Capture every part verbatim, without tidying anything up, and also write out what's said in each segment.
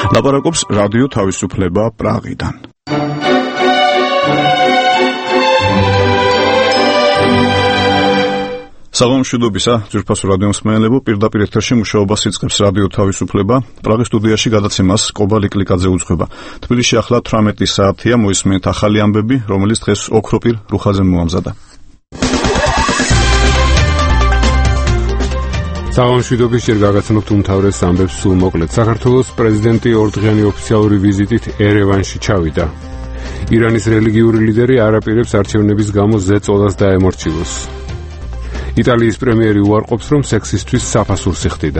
ლაპარაკობს რადიო თავისუფლება პრაღიდან. საღამოშვიდობისა, ძვირფასო რადიო მსმენელებო, პირდაპირ ეთერში მუშაობას იწყებს რადიო თავისუფლება. პრაღის სტუდიაში გადაცემას კობალი კლიკაძე უძღვება. თბილისში ახლა თვრამეტი საათია, მოისმენთ ახალი ამბები, რომელიც დღეს ოქროპირ რუხაძემ მოამზადა. საღამოშვიდობის ჯერ გაგაცნობთ უმთავრეს ამბებს სულ მოკლედ. საქართველოს პრეზიდენტი ორდღიანი ოფიციალური ვიზიტით ერევანში ჩავიდა. ირანის რელიგიური ლიდერი არ აპირებს არჩევნების გამო ზეწოლას დაემორჩილოს. იტალიის პრემიერი უარყოფს, რომ სექსისთვის საფასურს იხდიდა.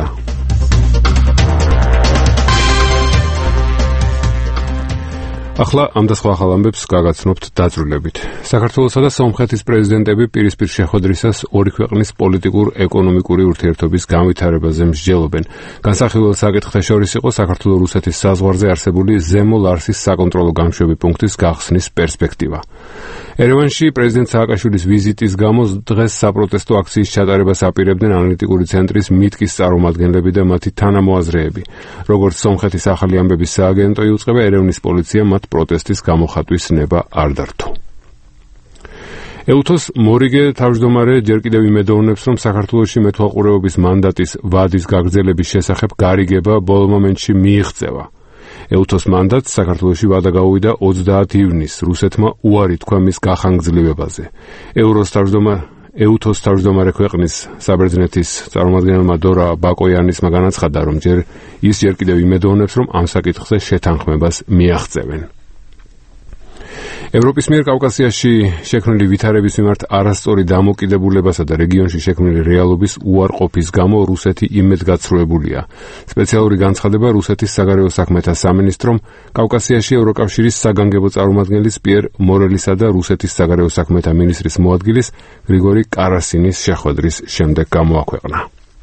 ახლა ამ და სხვა ახალ ამბებს გაგაცნობთ დაწვრილებით. საქართველოსა და სომხეთის პრეზიდენტები პირისპირ შეხვედრისას ორი ქვეყნის პოლიტიკურ-ეკონომიკური ურთიერთობის განვითარებაზე მსჯელობენ. განსახილველ საკითხთა შორის იყო საქართველო-რუსეთის საზღვარზე არსებული ზემო ლარსის საკონტროლო გამშვები პუნქტის გახსნის პერსპექტივა. ერევანში პრეზიდენტ სააკაშვილის ვიზიტის გამო დღეს საპროტესტო აქციის ჩატარებას აპირებდნენ ანალიტიკური ცენტრის მიტკის წარმომადგენლები და მათი თანამოაზრეები. როგორც სომხეთის ახალი ამბების სააგენტო იუწყება, ერევნის პოლიცია მათ პროტესტის გამოხატვის ნება არ დართო. ეუთოს მორიგე თავმჯდომარე ჯერ კიდევ იმედოვნებს, რომ საქართველოში მეთვალყურეობის მანდატის ვადის გაგრძელების შესახებ გარიგება ბოლო მომენტში მიიღწევა. ეუთოს მანდატს საქართველოში ვადა გაუვიდა ოცდაათი ივნისს, რუსეთმა უარი თქვა მის გახანგრძლივებაზე. ევროს თავმჯდომარე ეუთოს თავმჯდომარე ქვეყნის საბერძნეთის წარმომადგენელმა დორა ბაკოიანისმა განაცხადა, რომ ჯერ ის ჯერ კიდევ იმედოვნებს, რომ ამ საკითხზე შეთანხმებას მიაღწევენ. ევროპის მიერ კავკასიაში შექმნილი ვითარების მიმართ არასწორი დამოკიდებულებასა და რეგიონში შექმნილი რეალობის უარყოფის გამო რუსეთი იმედგაცრუებულია. სპეციალური განცხადება რუსეთის საგარეო საქმეთა სამინისტრომ კავკასიაში ევროკავშირის საგანგებო წარმომადგენლის პიერ მორელისა და რუსეთის საგარეო საქმეთა მინისტრის მოადგილის გრიგორი კარასინის შეხვედრის შემდეგ გამოაქვეყნა.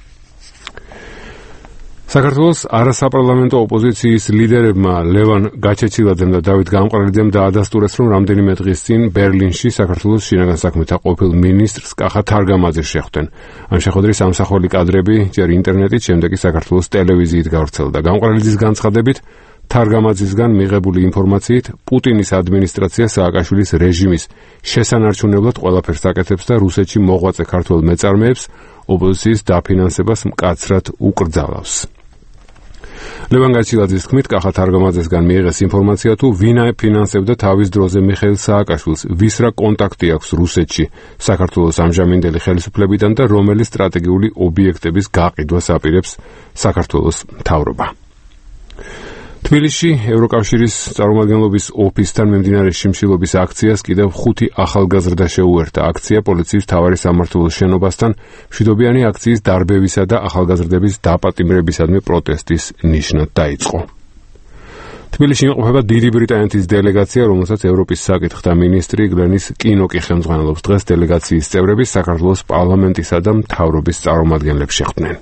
საქართველოს არასაპარლამენტო ოპოზიციის ლიდერებმა ლევან გაჩეჩილაძემ და დავით გამყრელიძემ დაადასტურეს, რომ რამდენიმე დღის წინ ბერლინში საქართველოს შინაგან საქმეთა ყოფილ მინისტრს კახა თარგამაძეს შეხვდნენ. ამ შეხვედრის ამსახველი კადრები ჯერ ინტერნეტით, შემდეგ კი საქართველოს ტელევიზიით გავრცელდა. გამყრელიძის განცხადებით, თარგამაძისგან მიღებული ინფორმაციით, პუტინის ადმინისტრაცია სააკაშვილის რეჟიმის შესანარჩუნებლად ყველაფერს აკეთებს და რუსეთში მოღვაწე ქართველ მეწარმეებს ოპოზიციის დაფინანსებას მკაცრად უკრძალავს. ლევან გაჩილაძის თქმით, კახა თარგამაძესგან მიიღეს ინფორმაცია, თუ ვინ ფინანსებდა თავის დროზე მიხეილ სააკაშვილს, ვის რა კონტაქტი აქვს რუსეთში საქართველოს ამჟამინდელი ხელისუფლებიდან და რომელი სტრატეგიული ობიექტების გაყიდვას აპირებს საქართველოს მთავრობა. თბილისში ევროკავშირის წარმომადგენლობის ოფისთან მიმდინარე შიმშილობის აქციას კიდევ ხუთი ახალგაზრდა შეუერთა. აქცია პოლიციის მთავარი სამმართველოს შენობასთან მშვიდობიანი აქციის დარბევისა და ახალგაზრდების დაპატიმრებისადმი პროტესტის ნიშნად დაიწყო. თბილისში იმყოფება დიდი ბრიტანეთის დელეგაცია, რომელსაც ევროპის საკითხთა მინისტრი გლენის კინოკი ხელმძღვანელობს. დღეს დელეგაციის წევრები საქართველოს პარლამენტისა და მთავრობის წარმომადგენლებს შეხვდნენ.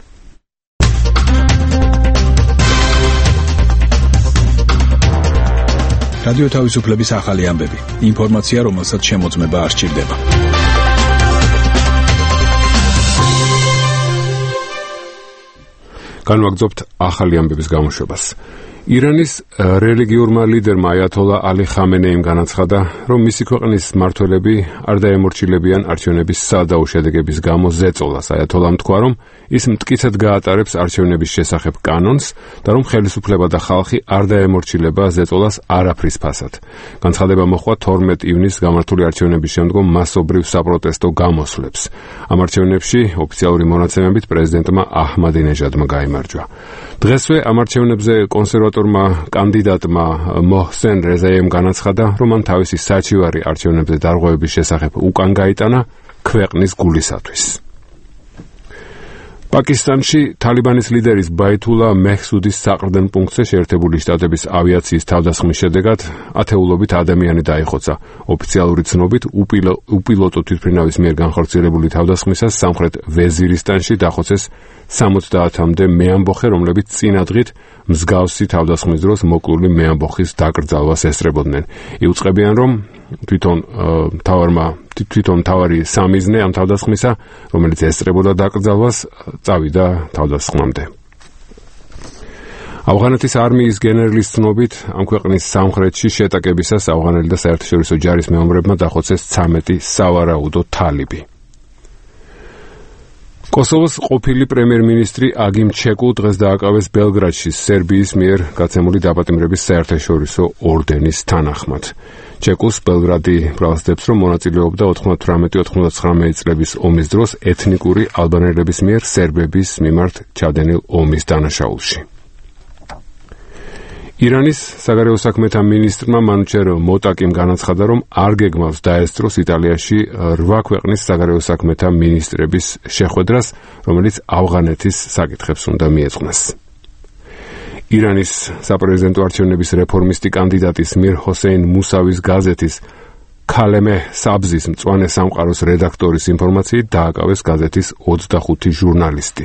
რადიო თავისუფლების ახალი ამბები. ინფორმაცია, რომელსაც შემოწმება არ სჭირდება. განვაგრძობთ ახალი ამბების გამოშვებას. ირანის რელიგიურმა ლიდერმა აიათოლა ალი ხამენეიმ განაცხადა, რომ მისი ქვეყნის მმართველები არ დაემორჩილებიან არჩევნების სადაო შედეგების გამო ზეწოლას. აიათოლამ თქვა, რომ ის მტკიცედ გაატარებს არჩევნების შესახებ კანონს და რომ ხელისუფლება და ხალხი არ დაემორჩილება ზეწოლას არაფრის ფასად. განცხადება მოჰყვა თორმეტი ივნისს გამართული არჩევნების შემდგომ მასობრივ საპროტესტო გამოსვლებს. ამ არჩევნებში ოფიციალური მონაცემებით პრეზიდენტმა აჰმადინეჟადმა გაიმარჯვა. დღესვე ამ არჩევნებზე კონსერვატორმა კანდიდატმა მოჰსენ რეზაიემ განაცხადა, რომ მან თავისი საჩივარი არჩევნებზე დარღვევების შესახებ უკან გაიტანა ქვეყნის გულისათვის. პაკისტანში თალიბანის ლიდერის ბაითულა მეჰსუდის საყრდენ პუნქტზე შეერთებული შტატების ავიაციის თავდასხმის შედეგად ათეულობით ადამიანი დაიხოცა. ოფიციალური ცნობით უპილოტო თვითმფრინავის მიერ განხორციელებული თავდასხმისას სამხრეთ ვეზირისტანში დახოცეს სამოცდაათამდე მეამბოხე, რომლებიც წინადღით მსგავსი თავდასხმის დროს მოკლული მეამბოხის დაკრძალვას ესწრებოდნენ. იუწყებიან, რომ თვითონ მთავარმა თვითონ მთავარი სამიზნე ამ თავდასხმისა, რომელიც ესწრებოდა დაკრძალვას, წავიდა თავდასხმამდე. ავღანეთის არმიის გენერლის ცნობით, ამ ქვეყნის სამხრეთში შეტაკებისას ავღანელი და საერთაშორისო ჯარის მეომრებმა დახოცეს ცამეტი სავარაუდო თალიბი. კოსოვოს ყოფილი პრემიერ-მინისტრი აგიმ ჩეკუ დღეს დააკავეს ბელგრადში სერბიის მიერ გაცემული დაპატიმრების საერთაშორისო ორდენის თანახმად. ჩეკუს ბელგრადი ბრალსდებს, რომ მონაწილეობდა ოთხმოცდაოთხმეტ ოცდათხმეტ წლების ომის დროს ეთნიკური ალბანელების მიერ სერბების მიმართ ჩადენილ ომის დანაშაულში. ირანის საგარეო საქმეთა მინისტრმა მანუჩერ მოტაკიმ განაცხადა, რომ არ გეგმავს დაესწროს იტალიაში რვა ქვეყნის საგარეო საქმეთა მინისტრების შეხვედრას, რომელიც ავღანეთის საკითხებს უნდა მიეძღვნეს. ირანის საპრეზიდენტო არჩევნების რეფორმისტი კანდიდატის მირ ჰოსეინ მუსავის გაზეთის ქალემე საბზის მწვანე სამყაროს რედაქტორის ინფორმაციით დააკავეს გაზეთის ოცდახუთი ჟურნალისტი.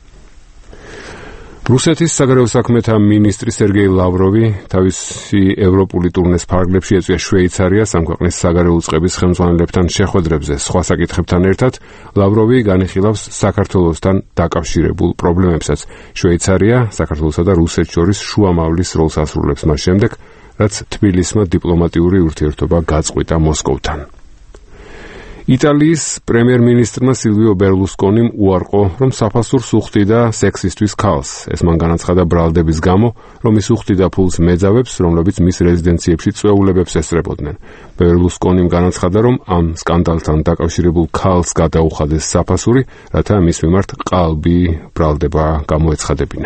რუსეთის საგარეო საქმეთა მინისტრი სერგეი ლავროვი თავისი ევროპული ტურნეს ფარგლებში ეწვია შვეიცარიას ამ ქვეყნის საგარეო უწყების ხელმძღვანელებთან შეხვედრებზე. სხვა საკითხებთან ერთად ლავროვი განიხილავს საქართველოსთან დაკავშირებულ პრობლემებსაც. შვეიცარია საქართველოსა და რუსეთს შორის შუამავლის როლს ასრულებს მას შემდეგ, რაც თბილისმა დიპლომატიური ურთიერთობა გაწყვიტა მოსკოვთან. იტალიის პრემიერ-მინისტრმა სილვიო ბერლუსკონიმ უარყო, რომ საფასურს უხდიდა სექსისტვის ქალს. ეს მან განაცხადა ბრალდების გამო, რომ ის უხდიდა ფულს მეძავებს, რომლებიც მის რეზიდენციებში წვეულებებს ესწრებოდნენ. ბერლუსკონიმ განაცხადა, რომ ამ სკანდალთან დაკავშირებულ ქალს გადაუხადეს საფასური, რათა მის მიმართ ყალბი ბრალდება გამოეცხადებინა.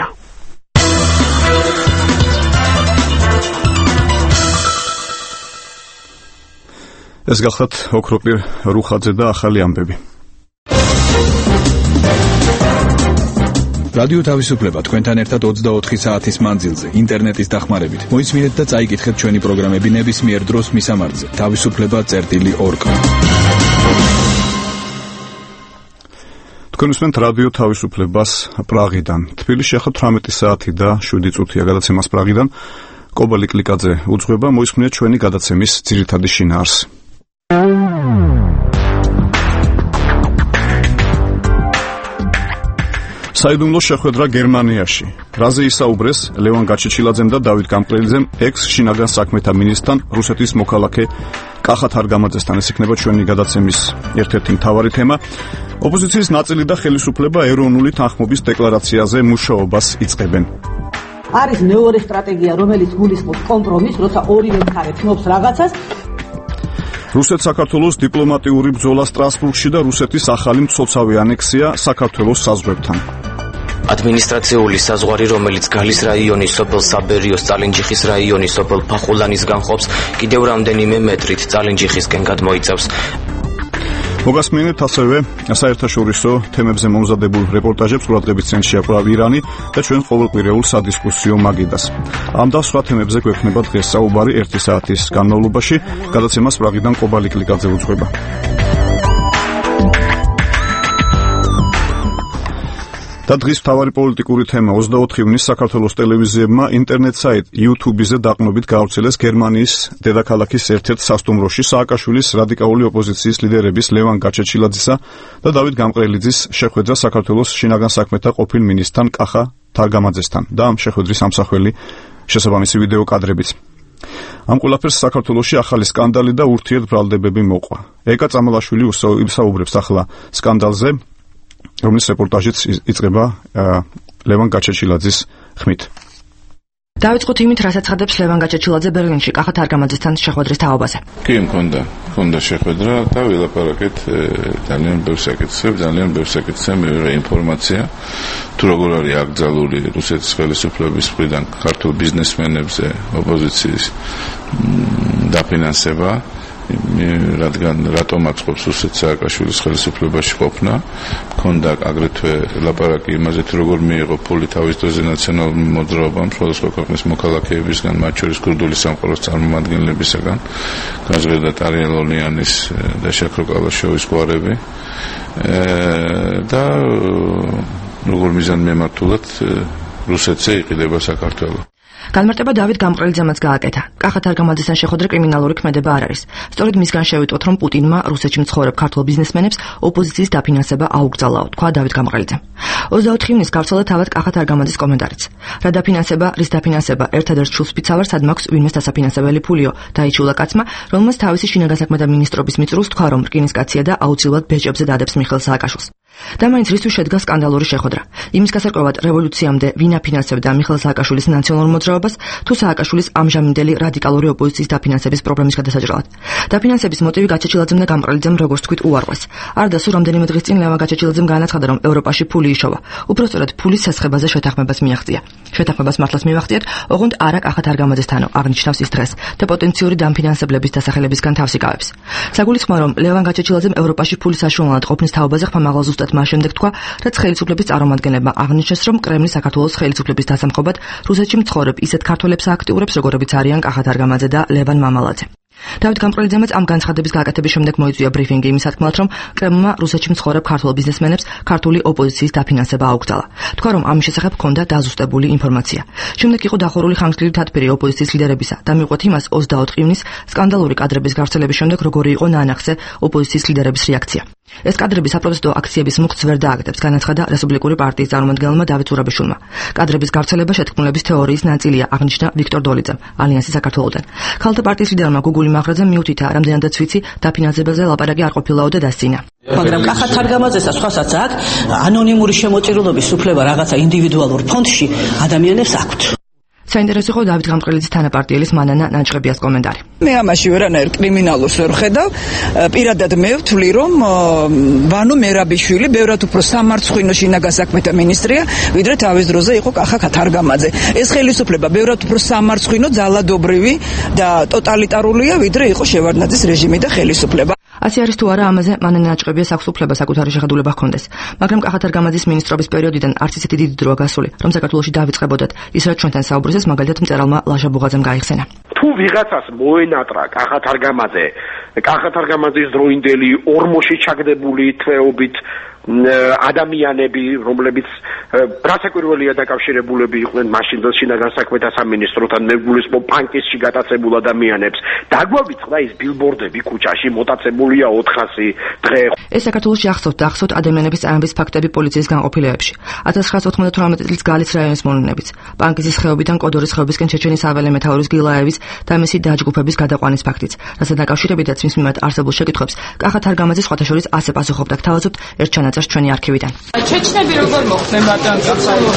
ეს გახლავთ ოქროპირ რუხაძე და ახალი ამბები. რადიო თავისუფლება თქვენთან ერთად ოცდაოთხი საათის მანძილზე ინტერნეტის დახმარებით. მოისმინეთ და წაიკითხეთ ჩვენი პროგრამები ნებისმიერ დროს მისამართზე თავისუფლება წერტილი ორ კა. თქვენ უსმენთ რადიო თავისუფლებას პრაღიდან. თბილისში ახლა თვრამეტი საათი და შვიდი წუთია გადაცემას პრაღიდან. კობალი კლიკაძე უძღვება, მოისმინეთ ჩვენი გადაცემის ძირითადი შინაარსი. საიდუმლო შეხვედრა გერმანიაში. რაზე ისაუბრეს ლევან გაჩეჩილაძემ და დავით გამყრელიძემ ექს შინაგან საქმეთა მინისტრთან, რუსეთის მოქალაქე კახა თარგამაძესთან. ეს იქნება ჩვენი გადაცემის ერთ-ერთი მთავარი თემა. ოპოზიციის ნაწილი და ხელისუფლება ეროვნული თანხმობის დეკლარაციაზე მუშაობას იწყებენ. არის მეორე სტრატეგია, რომელიც გულისხმობს კომპრომისს, როცა ორივე მხარე ცნობს რაღაცას. რუსეთ-საქართველოს დიპლომატიური ბრძოლა სტრასბურგში და რუსეთის ახალი მცოცავი ანექსია საქართველოს საზღვრებთან. ადმინისტრაციული საზღვარი, რომელიც გალის რაიონის სოფელ საბერიოს წალენჯიხის რაიონის სოფელ ფახულანის განხობს, კიდევ რამდენიმე მეტრით წალენჯიხისკენ გადმოიწევს. მოგასმინეთ ასევე საერთაშორისო თემებზე მომზადებულ რეპორტაჟებს, ყურადღების ცენტრშია კვლავ ირანი და ჩვენ ყოველკვირეულ სადისკუსიო მაგიდას. ამ და სხვა თემებზე გვექნება დღეს საუბარი ერთი საათის განმავლობაში. გადაცემას პრაღიდან კობალი კლიკაძე უძღვება. და დღის მთავარი პოლიტიკური თემა ოცდაოთხი ივნისს საქართველოს ტელევიზიებმა ინტერნეტ საიტ YouTube-ზე დაყნობით გაავრცელეს გერმანიის დედაქალაქის ერთ-ერთ სასტუმროში სააკაშვილის რადიკალური ოპოზიციის ლიდერების ლევან გაჩეჩილაძისა და დავით გამყრელიძის შეხვედრა საქართველოს შინაგან საქმეთა ყოფილ მინისტრთან კახა თარგამაძესთან და ამ შეხვედრის ამსახველი შესაბამისი ვიდეო კადრებიც. ამ ყველაფერს საქართველოში ახალი სკანდალი და ურთიერთბრალდებები მოყვა. ეკა წამალაშვილი ისაუბრებს ახლა სკანდალზე, რომლის რეპორტაჟიც იწყება ლევან გაჩეჩილაძის ხმით. დავიწყოთ იმით, რასაც ცხადებს ლევან გაჩეჩილაძე ბერლინში კახა თარგამაძესთან შეხვედრის თაობაზე. კი, მქონდა, მქონდა შეხვედრა და ვილაპარაკეთ ძალიან ბევრ საკითხზე, ძალიან ბევრ საკითხზე მივიღე ინფორმაცია, თუ როგორ არის აკრძალული რუსეთის ხელისუფლების მხრიდან ქართულ ბიზნესმენებზე ოპოზიციის დაფინანსება. რადგან რატომ აწყობს რუსეთს სააკაშვილის ხელისუფლებაში ყოფნა, მქონდა აგრეთვე ლაპარაკი იმაზე, თუ როგორ მიიღო ფული თავის დროზე ნაციონალურ მოძრაობამ სხვადასხვა ქვეყნის მოქალაქეებისგან, მათ შორის ქურდული სამყაროს წარმომადგენლებისგან, განსხვავებით არიელონიანის და შაქრო კალაშოვის გვარები და როგორ მიზანმიმართულად რუსეთზე იყიდება საქართველო. განმარტება დავით გამყრელიძემაც გააკეთა. კახა თარგამაძესთან შეხვედრა კრიმინალური ქმედება არ არის. სწორედ მისგან შევიტყოთ, რომ პუტინმა რუსეთში მცხოვრებ ქართველ ბიზნესმენებს ოპოზიციის დაფინანსება აუგზავნაო, თქვა დავით გამყრელიძემ. ოცდაოთხი ივნის გავრცელდა თავად კახა თარგამაძის კომენტარიც. რა დაფინანსება, რის დაფინანსება, ერთადერთ შულს ფიცავარ, სად მაქვს ვინმეს დასაფინანსებელი ფულიო, დაიჩულა კაცმა, რომელმაც თავისი შინაგან საქმეთა მინისტრობის მიწრულს თქვა, რომ რკინის კაცია და აუცილებლად ბეჭებზე დადებს მიხეილ სააკაშვილს. და მაინც რისთვის შედგა სკანდალური შეხვედრა. იმის გასარკვევად რევოლუციამდე ვინ აფინანსებდა მიხეილ სააკაშვილის ნაციონალურ მოძრაობას, თუ სააკაშვილის ამჟამინდელი რადიკალური ოპოზიციის დაფინანსების პრობლემის გადასაჭრელად. დაფინანსების მოტივი გაჩეჩილაძემ და გამყრელიძემ როგორც თქვით უარყვეს. არ დასო რამდენიმე დღის წინ ლევან გაჩეჩილაძემ განაცხადა, რომ ევროპაში ფული იშოვა. უпростоრად ფულის სასხებაზე შეთანხმებას მიაღწია. შეთანხმებას მართლაც მივახციეთ, ოღონდ არა კახა თარგამაძესთანო, აღნიშნავს ის დღეს და პოტენციური დამფინანსებლების დასახელებისგან თავს იკავებს. საგულისხმოა, რომ ლევან გაჩეჩილაძემ ევროპაში ფულის საშუალად ყოფნის თაობაზე ხმამაღლა ზუსტად მას შემდეგ თქვა, რაც ხელისუფლების წარმომადგენლებმა აღნიშნეს, რომ კრემლი საქართველოს ხელისუფლების დასამხობად რუსეთში მცხოვრებ ისეთ ქართველებს აქტიურებს, როგორებიც არიან კახა თარგამაძე და ლევან მამალაძე. დავით გამყრელიძემაც ამ განცხადების გაკეთების შემდეგ მოიწვია ბრიფინგი იმის თქმად, რომ კრემლმა რუსეთში მცხოვრებ ქართველ ბიზნესმენებს ქართული ოპოზიციის დაფინანსება აუგზავნა. თქვა, რომ ამის შესახებ ჰქონდა დაზუსტებული ინფორმაცია. შემდეგ იყო დახურული ხანგრძლივი თათბირი ოპოზიციის ლიდერებისა და მიყვეთ იმას ოცდაოთხი ივნის სკანდალური კადრების გავრცელების შემდეგ როგორი იყო ნაანახზე ოპოზიციის ლიდერების რეაქცია. ეს კადრები საპროტესტო აქციების მუხტს ვერ დააგდებს, განაცხადა რესპუბლიკური პარტიის წარმომადგენელმა დავით ზურაბიშვილმა. კადრების გავრცელება შეთქმულების თეორიის ნაწილია, აღნიშნა ვიქტორ დოლიძემ, ალიანსის საქართველოდან. ქალთა პარტიის ლიდერმა გუგული მახრაძემ მიუთითა, რამდენადაც ვიცი, დაფინანსებაზე ლაპარაკი არ ყოფილაო და დასცინა. მაგრამ კახა თარგამაძესა სხვასაც აქვს ანონიმური შემოწირულობის უფლება რაღაცა ინდივიდუალურ ფონდში ადამიანებს აქვთ. საინტერესო იყო დავით გამყრელიძის თანაპარტიელის მანანა ნაჭყებიას კომენტარი. მე ამაში ვერანაირ კრიმინალურს ვერ ხედავ. პირადად მე ვთვლი, რომ ვანო მერაბიშვილი ბევრად უფრო სამარცხვინო შინაგან საქმეთა მინისტრია, ვიდრე თავის დროზე იყო კახა თარგამაძე. ეს ხელისუფლება ბევრად უფრო სამარცხვინო, ძალადობრივი და ტოტალიტარულია, ვიდრე იყო შევარდნაძის რეჟიმი და ხელისუფლება. ასე არის თუ არა, ამაზე მანანა ნაჭყებიას აქვს უფლება საკუთარი შეხედულება ჰქონდეს. მაგრამ კახა თარგამაძის მინისტრობის პერიოდიდან არც ისეთი დიდი დროა გასული, რომ საქართველოში დავიწყებოდათ ის, რაც ჩვენთან საუბრისას მაგალითად მწერალმა ლაშა ბუღაძემ გაიხსენა. თუ ვიღაცას მოენატრა კახა თარგამაძე, კახა თარგამაძის დროინდელი ორმოში ჩაგდებული თვეობით ადამიანები, რომლებიც რასაკვირველია დაკავშირებულები იყვნენ მაშინ შინაგან საქმეთა სამინისტროთან, მეგულისმო პანკისში გატაცებულ ადამიანებს. დაგვავიწყდა ის ბილბორდები ქუჩაში, მოტაცებულია ოთხასი დღე. ეს საქართველოში ახსოვთ და ახსოვთ ადამიანების წამების ფაქტები პოლიციის განყოფილებებში. ათას ცხრაასა ოცდაოთხმეტ წლის გალის რაიონის მოვლენებიც. პანკისის ხეობიდან კოდორის ხეობისკენ ჩეჩენის აველე მეთაურის გილაევის და მისი დაჯგუფების გადაყვანის ფაქტიც. რასაც დაკავშირებითაც მის მიმართ არსებულ შეკითხვებს კახა თარგამაძე სხვათა შორის ასე პასუხობდა. გთავაზობთ ერთ ჩანაწერს ჩვენი არქივიდან. ჩეჩნები როგორ მოხდნენ მათთან კაცალო?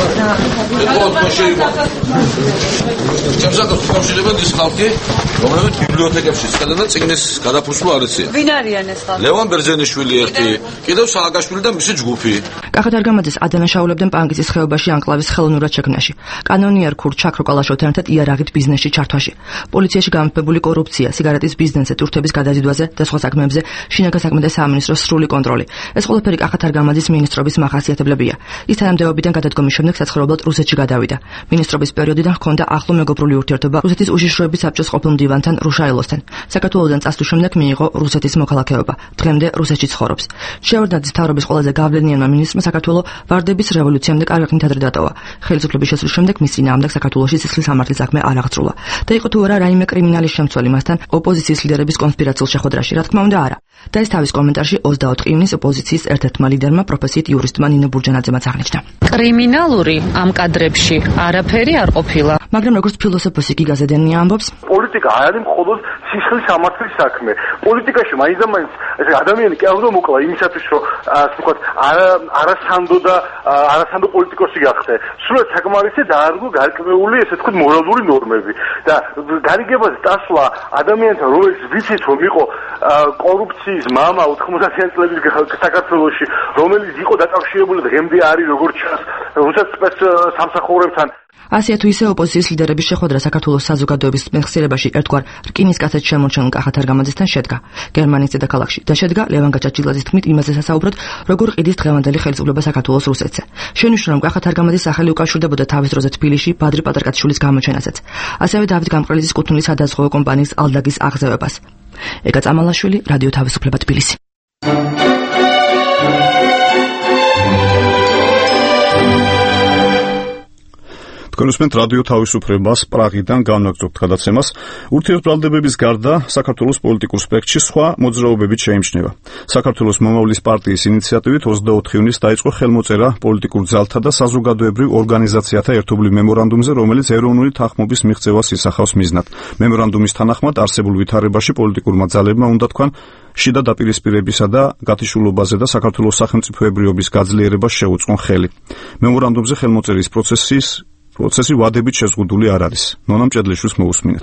ჩემსაკაც ხავშილებენ ის ხალხი, რომლებიც ბიბლიოთეკებში სცადენ და წიგნის გადაფურცვა არ ეციან. ვინ არიან ეს ხალხი? ლევან ბერძენიშვილი ერთი, კიდევ სააკაშვილი და მისი ჯგუფი. კახა თარგამაძეს ადანაშაულებდნენ პანკისის ხეობაში ანკლავის ხელოვნურად შექმნაში. კანონიერ ქურდ ჩაქრო კალაშოვთან ერთად იარაღით ბიზნესში ჩართვაში. პოლიციაში გამეფებული კორუფცია, სიგარეტის ბიზნესზე, ტურთების გადაზიდვაზე და სხვა საქმეებზე შინაგან საქმეთა სამინისტროს სრული კონტროლი. ეს ყველაფერი კახა თარგამაძის მინისტრობის მახასიათებლებია. ის თანამდებობიდან გადადგომის შემდეგ საცხოვრებლად რუსეთში გადავიდა. მინისტრობის პერიოდიდან ჰქონდა ახლო მეგობრული ურთიერთობა რუსეთის უშიშროების საბჭოს ყოფილ მდივანთან რუშაილოსთან. საქართველოდან წასვლის შემდეგ მიიღო რუსეთის მოქალაქეობა. დღემდე რუსეთში ცხოვრობს. შევარდნაძის მთავრობის ყველაზე გავლენიანმა მინისტრმა საქართველოს ვარდების რევოლუციამდე კარგი ხნით ადრე დატოვა. ხელისუფლების შესვლის შემდეგ მის წინააღმდეგ საქართველოში სისხლის სამართლის საქმე არ აღწრულა. და იყო თუ არა რაიმე კრიმინალის შემცველი მასთან ოპოზიციის ლიდერების კონსპირაციულ შეხვედრაში, რა თქმა უნდა არა. და ეს თავის კომენტარში ოცდაოთხი ივნის ოპოზიციის ერთ-ერთმა ლიდერმა პროფესიით იურისტმა ნინო ბურჯანაძემაც აღნიშნა. კრიმინალური ამ კადრებში არაფერი არ ყოფილა. მაგრამ როგორც ფილოსოფოსი კი გაზედენია ამბობს, პოლიტიკა არ არის მხოლოდ სისხლის სამართლის საქმე. პოლიტიკაში მაინც და მაინც ეს ადამიანი კი არ უნდა მოკლა იმისათვის, რომ ასე ვთქვათ, არა არასანდო და არასანდო პოლიტიკოსი გახდე. სრულად საკმარისი დაარღვო გარკვეული, ესე ვთქვათ, მორალური ნორმები და გარიგებაზე წასვლა ადამიანთან, რომელიც ვიცით რომ იყო კორუფციის მამა ოთხმოცდაათიანი წლების საქართველოში, რომელიც იყო დაკავშირებული დღემდე არის როგორც ჩანს რუსეთის სპეცსამსახურებთან. ასეა თუ ისე ოპოზიციის ლიდერების შეხვედრა საქართველოს საზოგადოების მეხსიერებაში ერთგვარ რკინის კაცად შემორჩენილ კახა თარგამაძესთან შედგა გერმანიის დედაქალაქში და შედგა ლევან გაჩაჩილაძის თქმით იმაზე სასაუბროდ, როგორ ყიდის დღევანდელი ხელისუფლება საქართველოს რუსეთზე. შენიშნა, რომ კახა თარგამაძის სახელი უკავშირდებოდა თავის დროზე თბილისში ბადრი პატრკაციშვილის გამოჩენასაც. ასევე დავით გამყრელიძის კუთვნილი სადაზღვევო კომპანიის ალდაგის აღზევებას. ეკა წამალაშვილი, რადიო თავისუფლება თბილისი. თქვენ უსმენთ რადიო თავისუფლებას პრაღიდან განაგრძობთ გადაცემას. ურთიერთბრალდებების გარდა საქართველოს პოლიტიკურ სპექტრში სხვა მოძრაობებიც შეიმჩნევა. საქართველოს მომავლის პარტიის ინიციატივით ოცდაოთხი ივნისს დაიწყო ხელმოწერა პოლიტიკურ ძალთა და საზოგადოებრივ ორგანიზაციათა ერთობლივ მემორანდუმზე, რომელიც ეროვნული თანხმობის მიღწევას ისახავს მიზნად. მემორანდუმის თანახმად არსებულ ვითარებაში პოლიტიკურმა ძალებმა უნდა თქვან შიდა დაპირისპირებისა და გათიშულობაზე და საქართველოს სახელმწიფოებრიობის გაძლიერებას შეუწყონ ხელი. მემორანდუმზე ხელმოწერის პროცესის პროცესი ვადებით შეზღუდული არ არის. ნონა მჭედლიშვილს მოусმინეთ.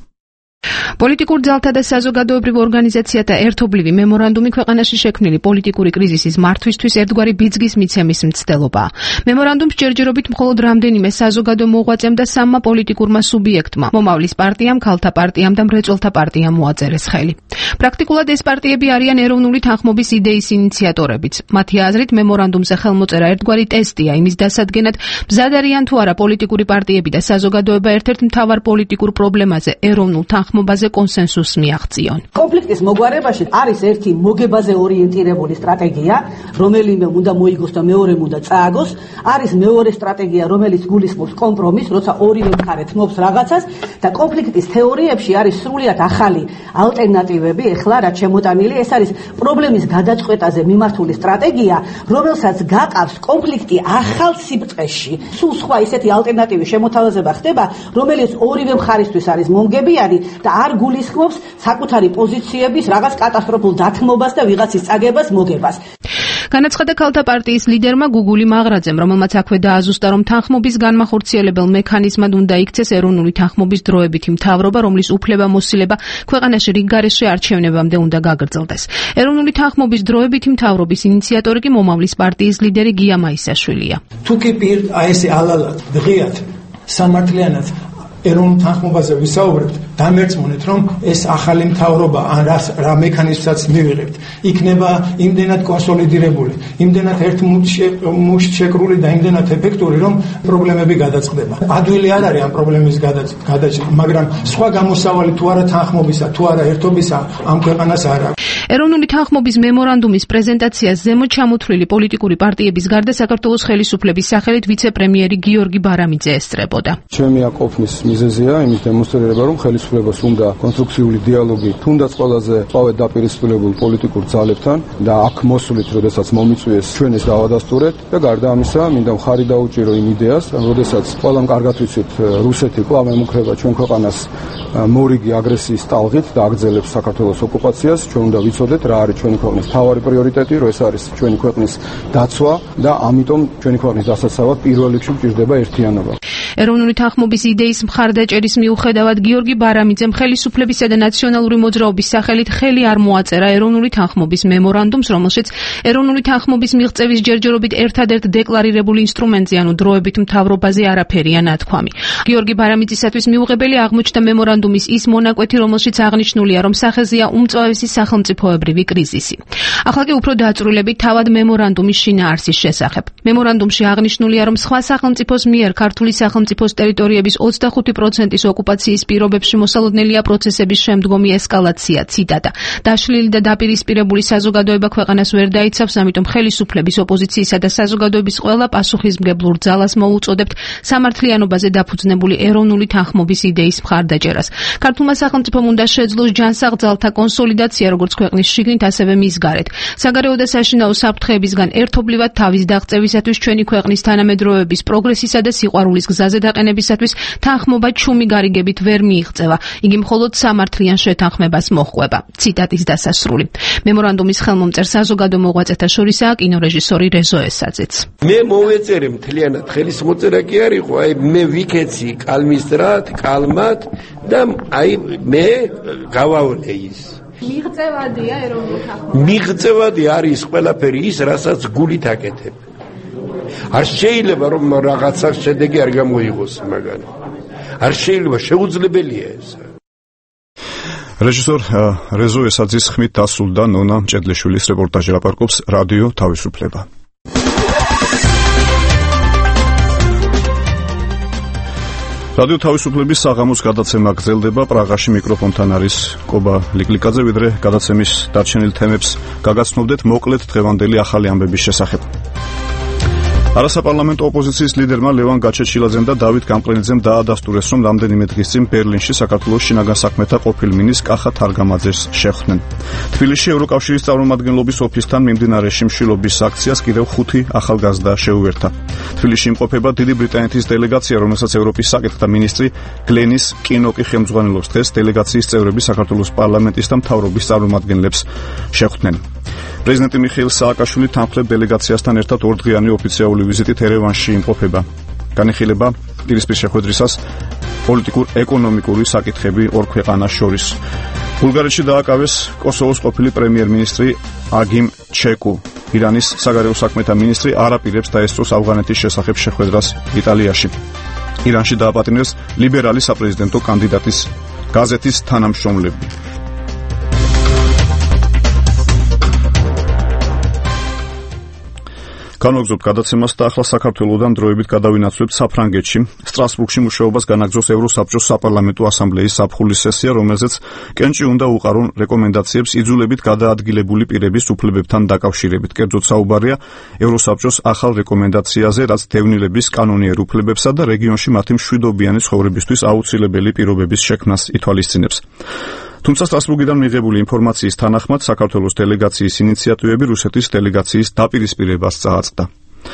პოლიტიკურ ძალთა და საზოგადოებრივ ორგანიზაციათა ერთობლივი მემორანდუმი ქვეყანაში შექმნილი პოლიტიკური კრიზისის მართვისთვის ერთგვარი ბიძგის მიცემის მცდელობაა. მემორანდუმს ჯერჯერობით მხოლოდ რამდენიმე საზოგადო მოღვაწემ და სამმა პოლიტიკურმა სუბიექტმა, მომავლის პარტიამ, ქალთა პარტიამ და მრეწველთა პარტიამ მოაწერეს ხელი. პრაქტიკულად ეს პარტიები არიან ეროვნული თანხმობის იდეის ინიციატორებიც. მათი აზრით, მემორანდუმზე ხელმოწერა ერთგვარი ტესტია იმის დასადგენად, მზად არიან თუ არა პოლიტიკური პარტიები და საზოგადოება ერთ-ერთ მთავარ პოლიტიკურ პრობლემაზე, ეროვნულ თანხმობაზე კონსენსუსს მიაღწიონ. კონფლიქტის მოგვარებაში არის ერთი მოგებაზე ორიენტირებული სტრატეგია, რომელიმე უნდა მოიგოს და მეორემ უნდა წააგოს. არის მეორე სტრატეგია, რომელიც გულისხმობს კომპრომისს, როცა ორივე მხარე თმობს რაღაცას და კონფლიქტის თეორიებში არის სრულიად ახალი ალტერნატივები. ეხლა რაც შემოტანილი, ეს არის პრობლემის გადაწყვეტაზე მიმართული სტრატეგია, რომელსაც გაყავს კონფლიქტი ახალ სიბრწყეში. სულ სხვა ისეთი ალტერნატივის შემოთავაზება ხდება, რომელიც ორივე მხარისთვის არის მომგებიანი და არ გულისხმობს საკუთარი პოზიციების რაღაც კატასტროფულ დათმობას და ვიღაცის წაგებას, მოგებას. განაცხადა ქალთა პარტიის ლიდერმა გუგული მაღრაძემ, რომელმაც აქვე დააზუსტა, რომ თანხმობის განმახორციელებელ მექანიზმად უნდა იქცეს ეროვნული თანხმობის დროებითი მთავრობა, რომლის უფლება-მოსილება ქვეყანაში რიგგარეშე არჩევნებამდე უნდა გაგრძელდეს. ეროვნული თანხმობის დროებითი მთავრობის ინიციატორი კი მომავლის პარტიის ლიდერი გია მაისაშვილია. თუ კი პირ აი ესე ალალად დღიათ სამართლიანად ეროვნულ თანხმობაზე ვისაუბრებთ, დამერწმუნეთ, რომ ეს ახალი მთავრობა ან რა მექანიზმსაც მივიღებთ, იქნება იმდენად კონსოლიდირებული, იმდენად ერთმუშტ შეკრული და იმდენად ეფექტური, რომ პრობლემები გადაწყდება. ადვილი არ არის ამ პრობლემის გადაჭრა, მაგრამ სხვა გამოსავალი თუ არა თანხმობისა, თუ არა ერთობისა ამ ქვეყანას არ აქვს. ეროვნული თანხმობის მემორანდუმის პრეზენტაციას ზემოთ ჩამოთვლილი პოლიტიკური პარტიების გარდა საქართველოს ხელისუფლების სახელით ვიცე-პრემიერი გიორგი ბარამიძე ესწრებოდა. ჩემი აკოფნის მიზეზია იმის დემონსტრირება, რომ ხელისუფლებას უნდა კონსტრუქციული დიალოგი თუნდაც ყველაზე ყავეთ დაპირისპირებულ პოლიტიკურ ძალებთან და აქ მოსულით, როდესაც მომიწვიეს ჩვენ ეს დავადასტურეთ და გარდა ამისა, მინდა მხარი დაუჭირო იმ იდეას, როდესაც ყველამ კარგად ვიცით, რუსეთი კვლავ ემუქრება ჩვენ ქვეყანას მორიგი აგრესიის ტალღით და აგრძელებს საქართველოს ოკუპაციას, ჩვენ უნდა ვიცოდეთ რა არის ჩვენი ქვეყნის მთავარი პრიორიტეტი, რომ ეს არის ჩვენი ქვეყნის დაცვა და ამიტომ ჩვენი ქვეყნის დასაცავად პირველ რიგში გვჭირდება ერთიანობა. ეროვნული თანხმობის იდეის მხარდაჭერის მიუხედავად გიორგი ბარამიძემ ხელისუფლებისა და ნაციონალური მოძრაობის სახელით ხელი არ მოაწერა ეროვნული თანხმობის მემორანდუმს, რომელშიც ეროვნული თანხმობის მიღწევის ჯერჯერობით ერთადერთ დეკლარირებულ ინსტრუმენტზე, ანუ დროებით მთავრობაზე არაფერია ნათქვამი. გიორგი ბარამიძისათვის მიუღებელი აღმოჩნდა მემორანდუმის ის მონაკვეთი, რომელშიც აღნიშნულია, რომ სახეზეა უმწვავესი სახელმწიფოებრივი კრიზისი. ახლა კი უფრო დაწვრილებით თავად მემორანდუმის შინაარსის შესახებ. მემორანდუმში აღნიშნულია, რომ სხვა სახელმწიფოს მიერ ქართული სახელმწიფოს ტერიტორიების ოცდახუთი პროცენტის ოკუპაციის პირობებში მოსალოდნელია პროცესების შემდგომი ესკალაცია, ციტატა. დაშლილი და დაპირისპირებული საზოგადოება ქვეყანას ვერ დაიცავს, ამიტომ ხელისუფლების, ოპოზიციისა და საზოგადოების ყველა პასუხისმგებლურ ძალას მოუწოდებთ სამართლიანობაზე დაფუძნებული ეროვნული თანხმობის იდეის მხარდაჭერას. ქართულმა სახელმწიფომ უნდა შეძლოს ჯანსაღ ძალთა კონსოლიდაცია, როგორც ქვეყნის შიგნით, ასევე მის გარეთ. საგარეო და საშინაო საფრთხეებისგან ერთობლივად თავის დაღწევისათვის, ჩვენი ქვეყნის თანამედროვეობის პროგრესისა და სიყვარულის გზაზე დაყენებისათვის თანხმობა ჩუმი გარიგებით ვერ მიიღწევა. იგი მხოლოდ სამართლიან შეთანხმებას მოჰყვება. ციტატის დასასრული. მემორანდუმის ხელმომწერ საზოგადო მოღვაწეთა შორისაა კინორეჟისორი რეზო ესაძეც. მე მოვეწერე მთლიანად ხელის მოწერა კი არ იყო, აი მე ვიქეცი კალმისტრად, კალმად და აი მე გავავლე ის. მიღწევადია ეროვნული თანხმობა. მიღწევადი არის ყველაფერი ის, რასაც გულით აკეთებ. არ შეიძლება რომ რაღაცა შედეგი არ გამოიღოს მაგარი. არ შეიძლება, შეუძლებელია ეს. რეჟისორ რეზო ესაძის ხმით დასრულდა ნონა მჭედლიშვილის რეპორტაჟი, ლაპარაკობს რადიო თავისუფლება. რადიო თავისუფლების საღამოს გადაცემა გრძელდება. პრაღაში მიკროფონთან არის კობა ლიკლიკაძე. ვიდრე გადაცემის დარჩენილ თემებს გაგაცნობდეთ, მოკლედ დღევანდელი ახალი ამბების შესახებ. არასაპარლამენტო ოპოზიციის ლიდერმა ლევან გაჩეჩილაძემ და დავით გამყრელიძემ დაადასტურეს, რომ რამდენიმე დღის წინ ბერლინში საქართველოს შინაგან საქმეთა ყოფილ მინისტრ კახა თარგამაძეს შეხვდნენ. თბილისში ევროკავშირის წარმომადგენლობის ოფისთან მიმდინარე შიმშილობის აქციას კიდევ ხუთი ახალგაზრდა შეუერთა. თბილისში იმყოფება დიდი ბრიტანეთის დელეგაცია, რომელსაც ევროპის საკითხთა მინისტრი გლენის კინოკი ხელმძღვანელობს. დღეს დელეგაციის წევრები საქართველოს პარლამენტის და მთავრობის წარმომადგენლებს შეხვდნენ. პრეზიდენტი მიხეილ სააკაშვილი თანხლებ დელეგაციასთან ერთად ორდღიანი ოფიციალური ვიზიტით ერევანში იმყოფება. განიხილება პირისპირ შეხვედრისას პოლიტიკურ-ეკონომიკური საკითხები ორ ქვეყანას შორის. ბულგარეთში დააკავეს კოსოვოს ყოფილი პრემიერ-მინისტრი აგიმ ჩეკუ. ირანის საგარეო საქმეთა მინისტრი არ აპირებს დაესწროს ავღანეთის შესახებ შეხვედრას იტალიაში. ირანში დააპატიმრეს ლიბერალი საპრეზიდენტო კანდიდატის გაზეთის თანამშრომლები. განვაგრძობთ გადაცემას და ახლა საქართველოსთან დროებით გადავინაცვლებთ საფრანგეთში. სტრასბურგში მუშაობას განაგრძობს ევროსაბჭოს საპარლამენტო ასამბლეის ზაფხულის სესია, რომელზეც კენჭი უნდა უყარონ რეკომენდაციებს იძულებით გადაადგილებული პირების უფლებებთან დაკავშირებით. კერძოდ საუბარია ევროსაბჭოს ახალ რეკომენდაციაზე, რაც დევნილების კანონიერ უფლებებსა და რეგიონში მათი მშვიდობიანი ცხოვრებისთვის აუცილებელი პირობების შექმნას ითვალისწინებს. თუმცა სტრასბურგიდან მიღებული ინფორმაციის თანახმად საქართველოს დელეგაციის ინიციატივები რუსეთის დელეგაციის დაპირისპირებას წააწყდა.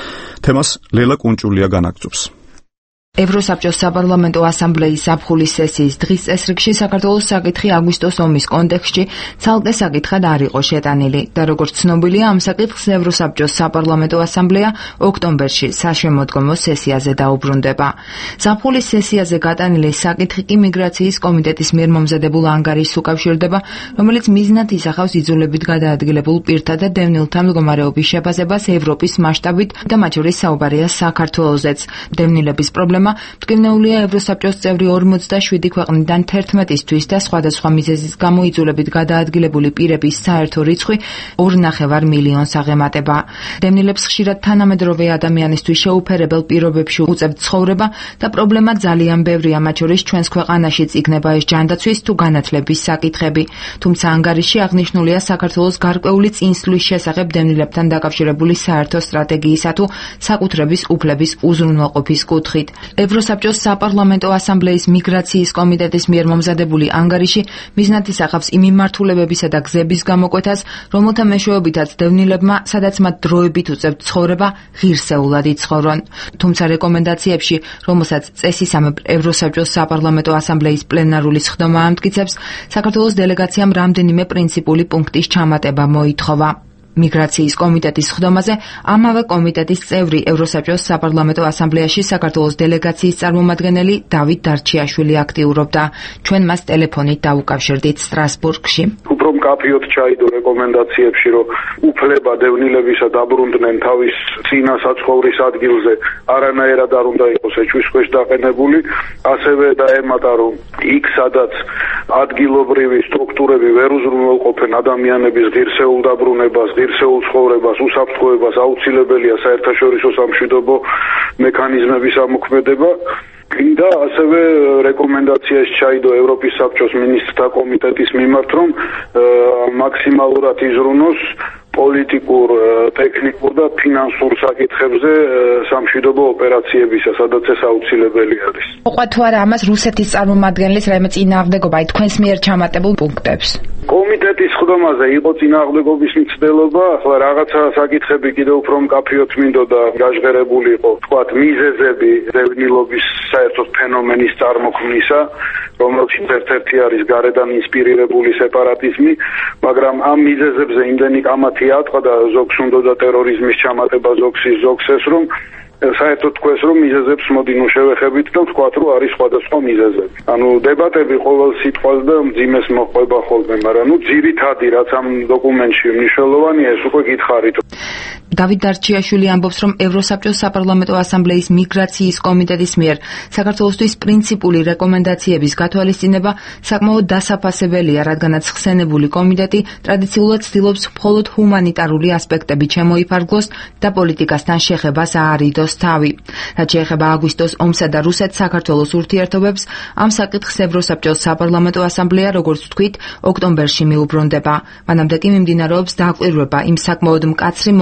თემას ლელა კუნჭულია განაგრძობს. ევროსაბჭოს საპარლამენტო ასამბლეის ზაფხულის სესიის დღის წესრიგში საქართველოს საკითხი აგვისტოს ომის კონტექსტში ცალკე საკითხად არ იყო შეტანილი და როგორც ცნობილია, ამ საკითხს ევროსაბჭოს საპარლამენტო ასამბლეა ოქტომბერში საშემოდგომო სესიაზე დაუბრუნდება. ზაფხულის სესიაზე გატანილი საკითხი კი მიგრაციის კომიტეტის მიერ მომზადებულ ანგარიშს უკავშირდება, რომელიც მიზნად ისახავს იძულებით გადაადგილებულ პირთა და დევნილთა მდგომარეობის შეფასებას ევროპის მასშტაბით და მათ შორის საუბარია საქართველოსაც. დევნილების პრობლემა მტკივნეულია ევროსაბჭოს წევრი ორმოცდაშვიდი ქვეყნიდან თერთმეტისთვის და სხვადასხვა მიზეზის გამო იძულებით გადაადგილებული პირების საერთო რიცხვი ორ ნახევარ მილიონს აღემატება. დევნილებს ხშირად თანამედროვე ადამიანისთვის შეუფერებელ პირობებში უწევთ ცხოვრება და პრობლემა ძალიან ბევრია, მათ შორის ჩვენს ქვეყანაშიც იქნება ეს ჯანდაცვის თუ განათლების საკითხები. თუმცა ანგარიში აღნიშნულია საქართველოს გარკვეული წინსვლის შესახებ დევნილებთან დაკავშირებული საერთო სტრატეგიისა თუ საკუთრების უფლების უზრუნველყოფის კუთხით. ევროსაბჭოს საპარლამენტო ასამბლეის მიგრაციის კომიტეტის მიერ მომზადებული ანგარიში მიზნად ისახავს იმ მიმართულებებისა და გზების გამოკვეთას, რომელთა მეშვეობითაც დევნილებმა, სადაც მათ დროებით უწევთ ცხოვრება, ღირსეულად იცხოვრონ. თუმცა რეკომენდაციებში, რომელსაც წესისამებრ ევროსაბჭოს საპარლამენტო ასამბლეის პლენარული სხდომა ამტკიცებს, საქართველოს დელეგაციამ რამდენიმე პრინციპული პუნქტის ჩამატება მოითხოვა. მიგრაციის კომიტეტის სხდომაზე ამავე კომიტეტის წევრი ევროსაბჭოს საპარლამენტო ასამბლეაში საქართველოს დელეგაციის წარმომადგენელი დავით დარჩიაშვილი აქტიურობდა. ჩვენ მას ტელეფონით დაუკავშირდით სტრასბურგში. უფრო მკაფიოდ ჩაიდო რეკომენდაციებში, რომ უფლება დევნილებისა დაბრუნდნენ თავის წინა საცხოვრის ადგილზე, არანაირად არ უნდა იყოს ეჭვის ქვეშ დაყენებული, ასევე დაემატა, რომ იქ სადაც ადგილობრივი სტრუქტურები ვერ უზრუნველყოფენ ადამიანების ღირსეულ დაბრუნებას, ღირსეულ ცხოვრებას, უსაფრთხოებას, აუცილებელია საერთაშორისო სამშვიდობო მექანიზმების ამოქმედება. და ასევე რეკომენდაციაში ჩაიდო ევროპის საბჭოს მინისტრთა კომიტეტის მიმართ, რომ მაქსიმალურად იზრუნოს პოლიტიკურ, ტექნიკურ და ფინანსურ საკითხებზე სამშვიდობო ოპერაციებისა, სადაც ეს აუცილებელი არის. მოყვა თუ არა ამას რუსეთის წარმომადგენლის რაიმე წინააღმდეგობა თქვენს მიერ ჩამატებულ პუნქტებს? კომიტეტის სხდომაზე იყო წინააღმდეგობის მცდელობა, ახლა რაღაცა საკითხები კიდევ უფრო მკაფიოდ მინდოდა გაჟღერებული იყო, თქვათ მიზეზები დევნილობის საერთოდ ფენომენის წარმოქმნისა, რომელშიც ერთ-ერთი არის გარედან ინსპირირებული სეპარატიზმი, მაგრამ ამ მიზეზებზე იმდენი კამათი ატყდა, ზოგს უნდოდა ტერორიზმის ჩამატება, ზოგს ის ზოგს ეს, რომ საერთოდ თქვეს, რომ მიზეზებს მოდი ნუ შევეხებით და ვთქვათ, რომ არის სხვადასხვა მიზეზები. ანუ დებატები ყოველ სიტყვას და მძიმეს მოყვება ხოლმე, მაგრამ ნუ ძირითადი რაც ამ დოკუმენტში მნიშვნელოვანია, ეს უკვე გითხარით. დავით დარჩიაშვილი ამბობს, რომ ევროსაბჭოს საპარლამენტო ასამბლეის მიგრაციის კომიტეტის მიერ საქართველოსთვის პრინციპული რეკომენდაციების გათვალისწინება საკმაოდ დასაფასებელია, რადგანაც ხსენებული კომიტეტი ტრადიციულად ცდილობს მხოლოდ ჰუმანიტარული ასპექტები შემოიფარგლოს და პოლიტიკასთან შეხებას აარიდოს თავი. რაც შეეხება აგვისტოს ომსა და რუსეთ-საქართველოს ურთიერთობებს, ამ საკითხს ევროსაბჭოს საპარლამენტო ასამბლეა, როგორც ვთქვით, ოქტომბერში მიუბრუნდება. მანამდე კი მიმდინარეობს დაკვირვება იმ საკმაოდ მკაცრი მოთხოვნების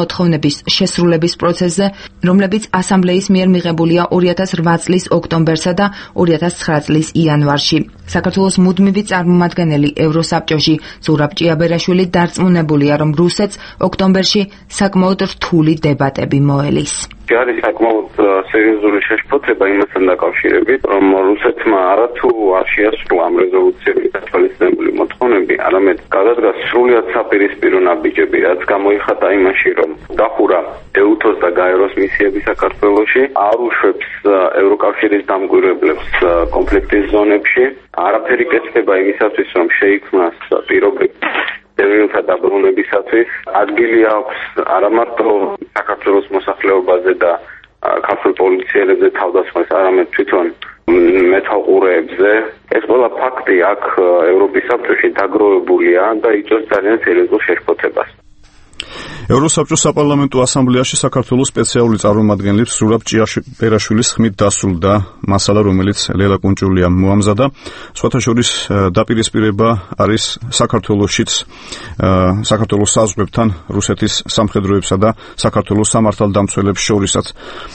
ნორმების შესრულების პროცესზე, რომლებიც ასამბლეის მიერ მიღებულია ორი ათას რვა წლის ოქტომბერსა და ორი ათას ცხრა წლის იანვარში. საქართველოს მუდმივი წარმომადგენელი ევროსაბჭოში ზურაბ ჭიაბერაშვილი დარწმუნებულია, რომ რუსეთს ოქტომბერში საკმაოდ რთული დებატები მოელის. არის საკმაოდ სერიოზული შეშფოთება იმასთან დაკავშირებით, რომ რუსეთმა არათუ არ შეასრულა ამ რეზოლუციების გათვალისწინებული მოთხოვნები, არამედ გადადგა სრულიად საპირისპირო ნაბიჯები, რაც გამოიხატა იმაში, რომ დახურა ეუთოს და გაეროს მისიები საქართველოში, არ უშვებს ევროკავშირის დამკვირვებლებს კონფლიქტის ზონებში, არაფერი კეთდება იმისათვის, რომ შეიქმნას პირობები დევნილთა დაბრუნებისათვის. ადგილი აქვს არა მარტო საქართველოს მოსახლეობაზე და ქართულ პოლიციელებზე თავდასხმას, არამედ თვითონ მეთვალყურეებზე. ეს ყველა ფაქტი აქ ევროპის საბჭოში დაგროვებულია და იწვევს ძალიან სერიოზულ შეშფოთებას. ევროსაბჭოს საპარლამენტო ასამბლეაში საქართველოს სპეციალური წარმომადგენელი ზურაბ ჭიაბერაშვილის ხმით დასრულდა მასალა, რომელიც ლელა კუნჭულიამ მოამზადა. სხვათა შორის დაპირისპირება არის საქართველოსშიც საქართველოს საზღვრებთან რუსეთის სამხედროებსა და საქართველოს სამართალდამცველებს შორისაც.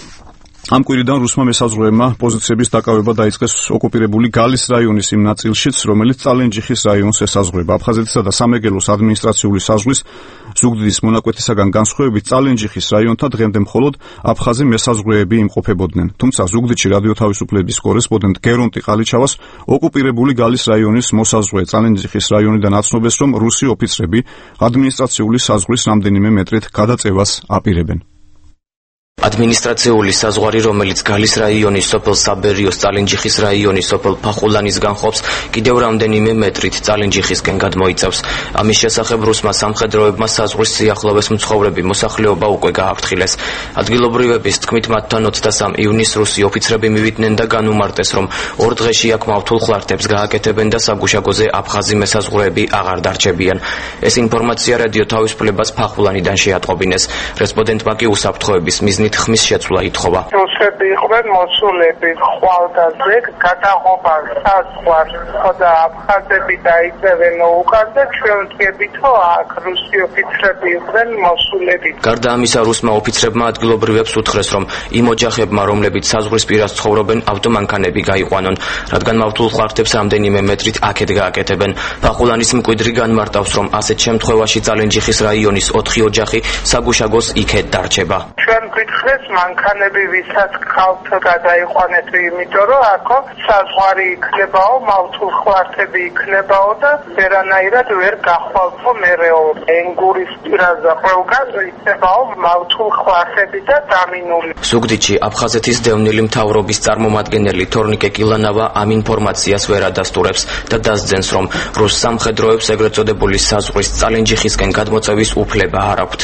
ამ კვირიდან რუსმა მესაზღვრეებმა პოზიციების დაკავება დაიწყეს ოკუპირებული გალის რაიონის იმ ნაწილშიც, რომელიც წალენჯიხის რაიონს ესაზღვრება. აფხაზეთისა და სამეგრელოს ადმინისტრაციული საზღვრის ზუგდიდის მონაკვეთისაგან განსხვავებით წალენჯიხის რაიონთან დღემდე მხოლოდ აფხაზი მესაზღვრეები იმყოფებოდნენ. თუმცა ზუგდიდში რადიო თავისუფლების კორესპონდენტ გერონტი ყალიჩავას ოკუპირებული გალის რაიონის მოსაზღვრე წალენჯიხის რაიონიდან აცნობს, რომ რუსი ოფიცრები ადმინისტრაციული საზღვრის რამდენიმე მეტრით გადაწევას აპირებენ. ადმინისტრაციული საზღვარი, რომელიც გალის რაიონის სოფელ საბერიოს, წალენჯიხის რაიონის სოფელ ფახულანის განხობს, კიდევ რამდენიმე მეტრით წალენჯიხისკენ გადმოიწევს. ამის შესახებ რუსმა სამხედროებმა საზღვრის სიახლოვეს მცხოვრები მოსახლეობა უკვე გააფრთხილეს. ადგილობრივების თქმით, მათთან ოცდასამი ივნისს რუსი ოფიცრები მივიდნენ და განუმარტეს, რომ ორ დღეში აქ მავთულ ხლარტებს გააკეთებენ და საგუშაგოზე აფხაზი მესაზღვრეები აღარ დარჩებიან. ეს ინფორმაცია რადიო თავისუფლებას ფახულანიდან შეატყობინეს. რესპონდენტმა კი უსაფრთხოების მიზნით ხმის შეცვლა ითხოვა. რუსები იყვნენ მოსულები ხვალდაზე, გადაღობა საზღვარს და აფხაზები დაიწევენ უკან და ჩვენ ვდგებით, რომ აქ რუსი ოფიცრები იყვნენ მოსულები. გარდა ამისა, რუსმა ოფიცრებმა ადგილობრივებს უთხრეს, რომ იმ ოჯახებმა, რომლებიც საზღვრის პირას ცხოვრობენ, ავტომანქანები გაიყვანონ, რადგან მავთულ ხლარტებს რამდენიმე მეტრით აქეთ გააკეთებენ. ფახულანის მკვიდრი განმარტავს, რომ ასეთ შემთხვევაში წალენჯიხის რაიონის ოთხი ოჯახი საგუშაგოს იქეთ დარჩება. ჩვენ გითხრეს მანქანები ვისაც ხალხ გადაიყვანეთ, იმიტომ რომ აქო საზღვარი იქნებაო, მავთულ ხლარტები იქნებაო და ვერანაირად ვერ გახვალთო მერეო. ენგურის პირაზე ყველგან იქნებაო მავთულ ხლარტები და დამინული. ზუგდიდში აფხაზეთის დევნილი მთავრობის წარმომადგენელი თორნიკე კილანავა ამ ინფორმაციას ვერ ადასტურებს და დასძენს, რომ რუს სამხედროებს ეგრეთ წოდებული საზღვრის წალენჯიხისკენ გადმოწევის უფლება არ აქვთ.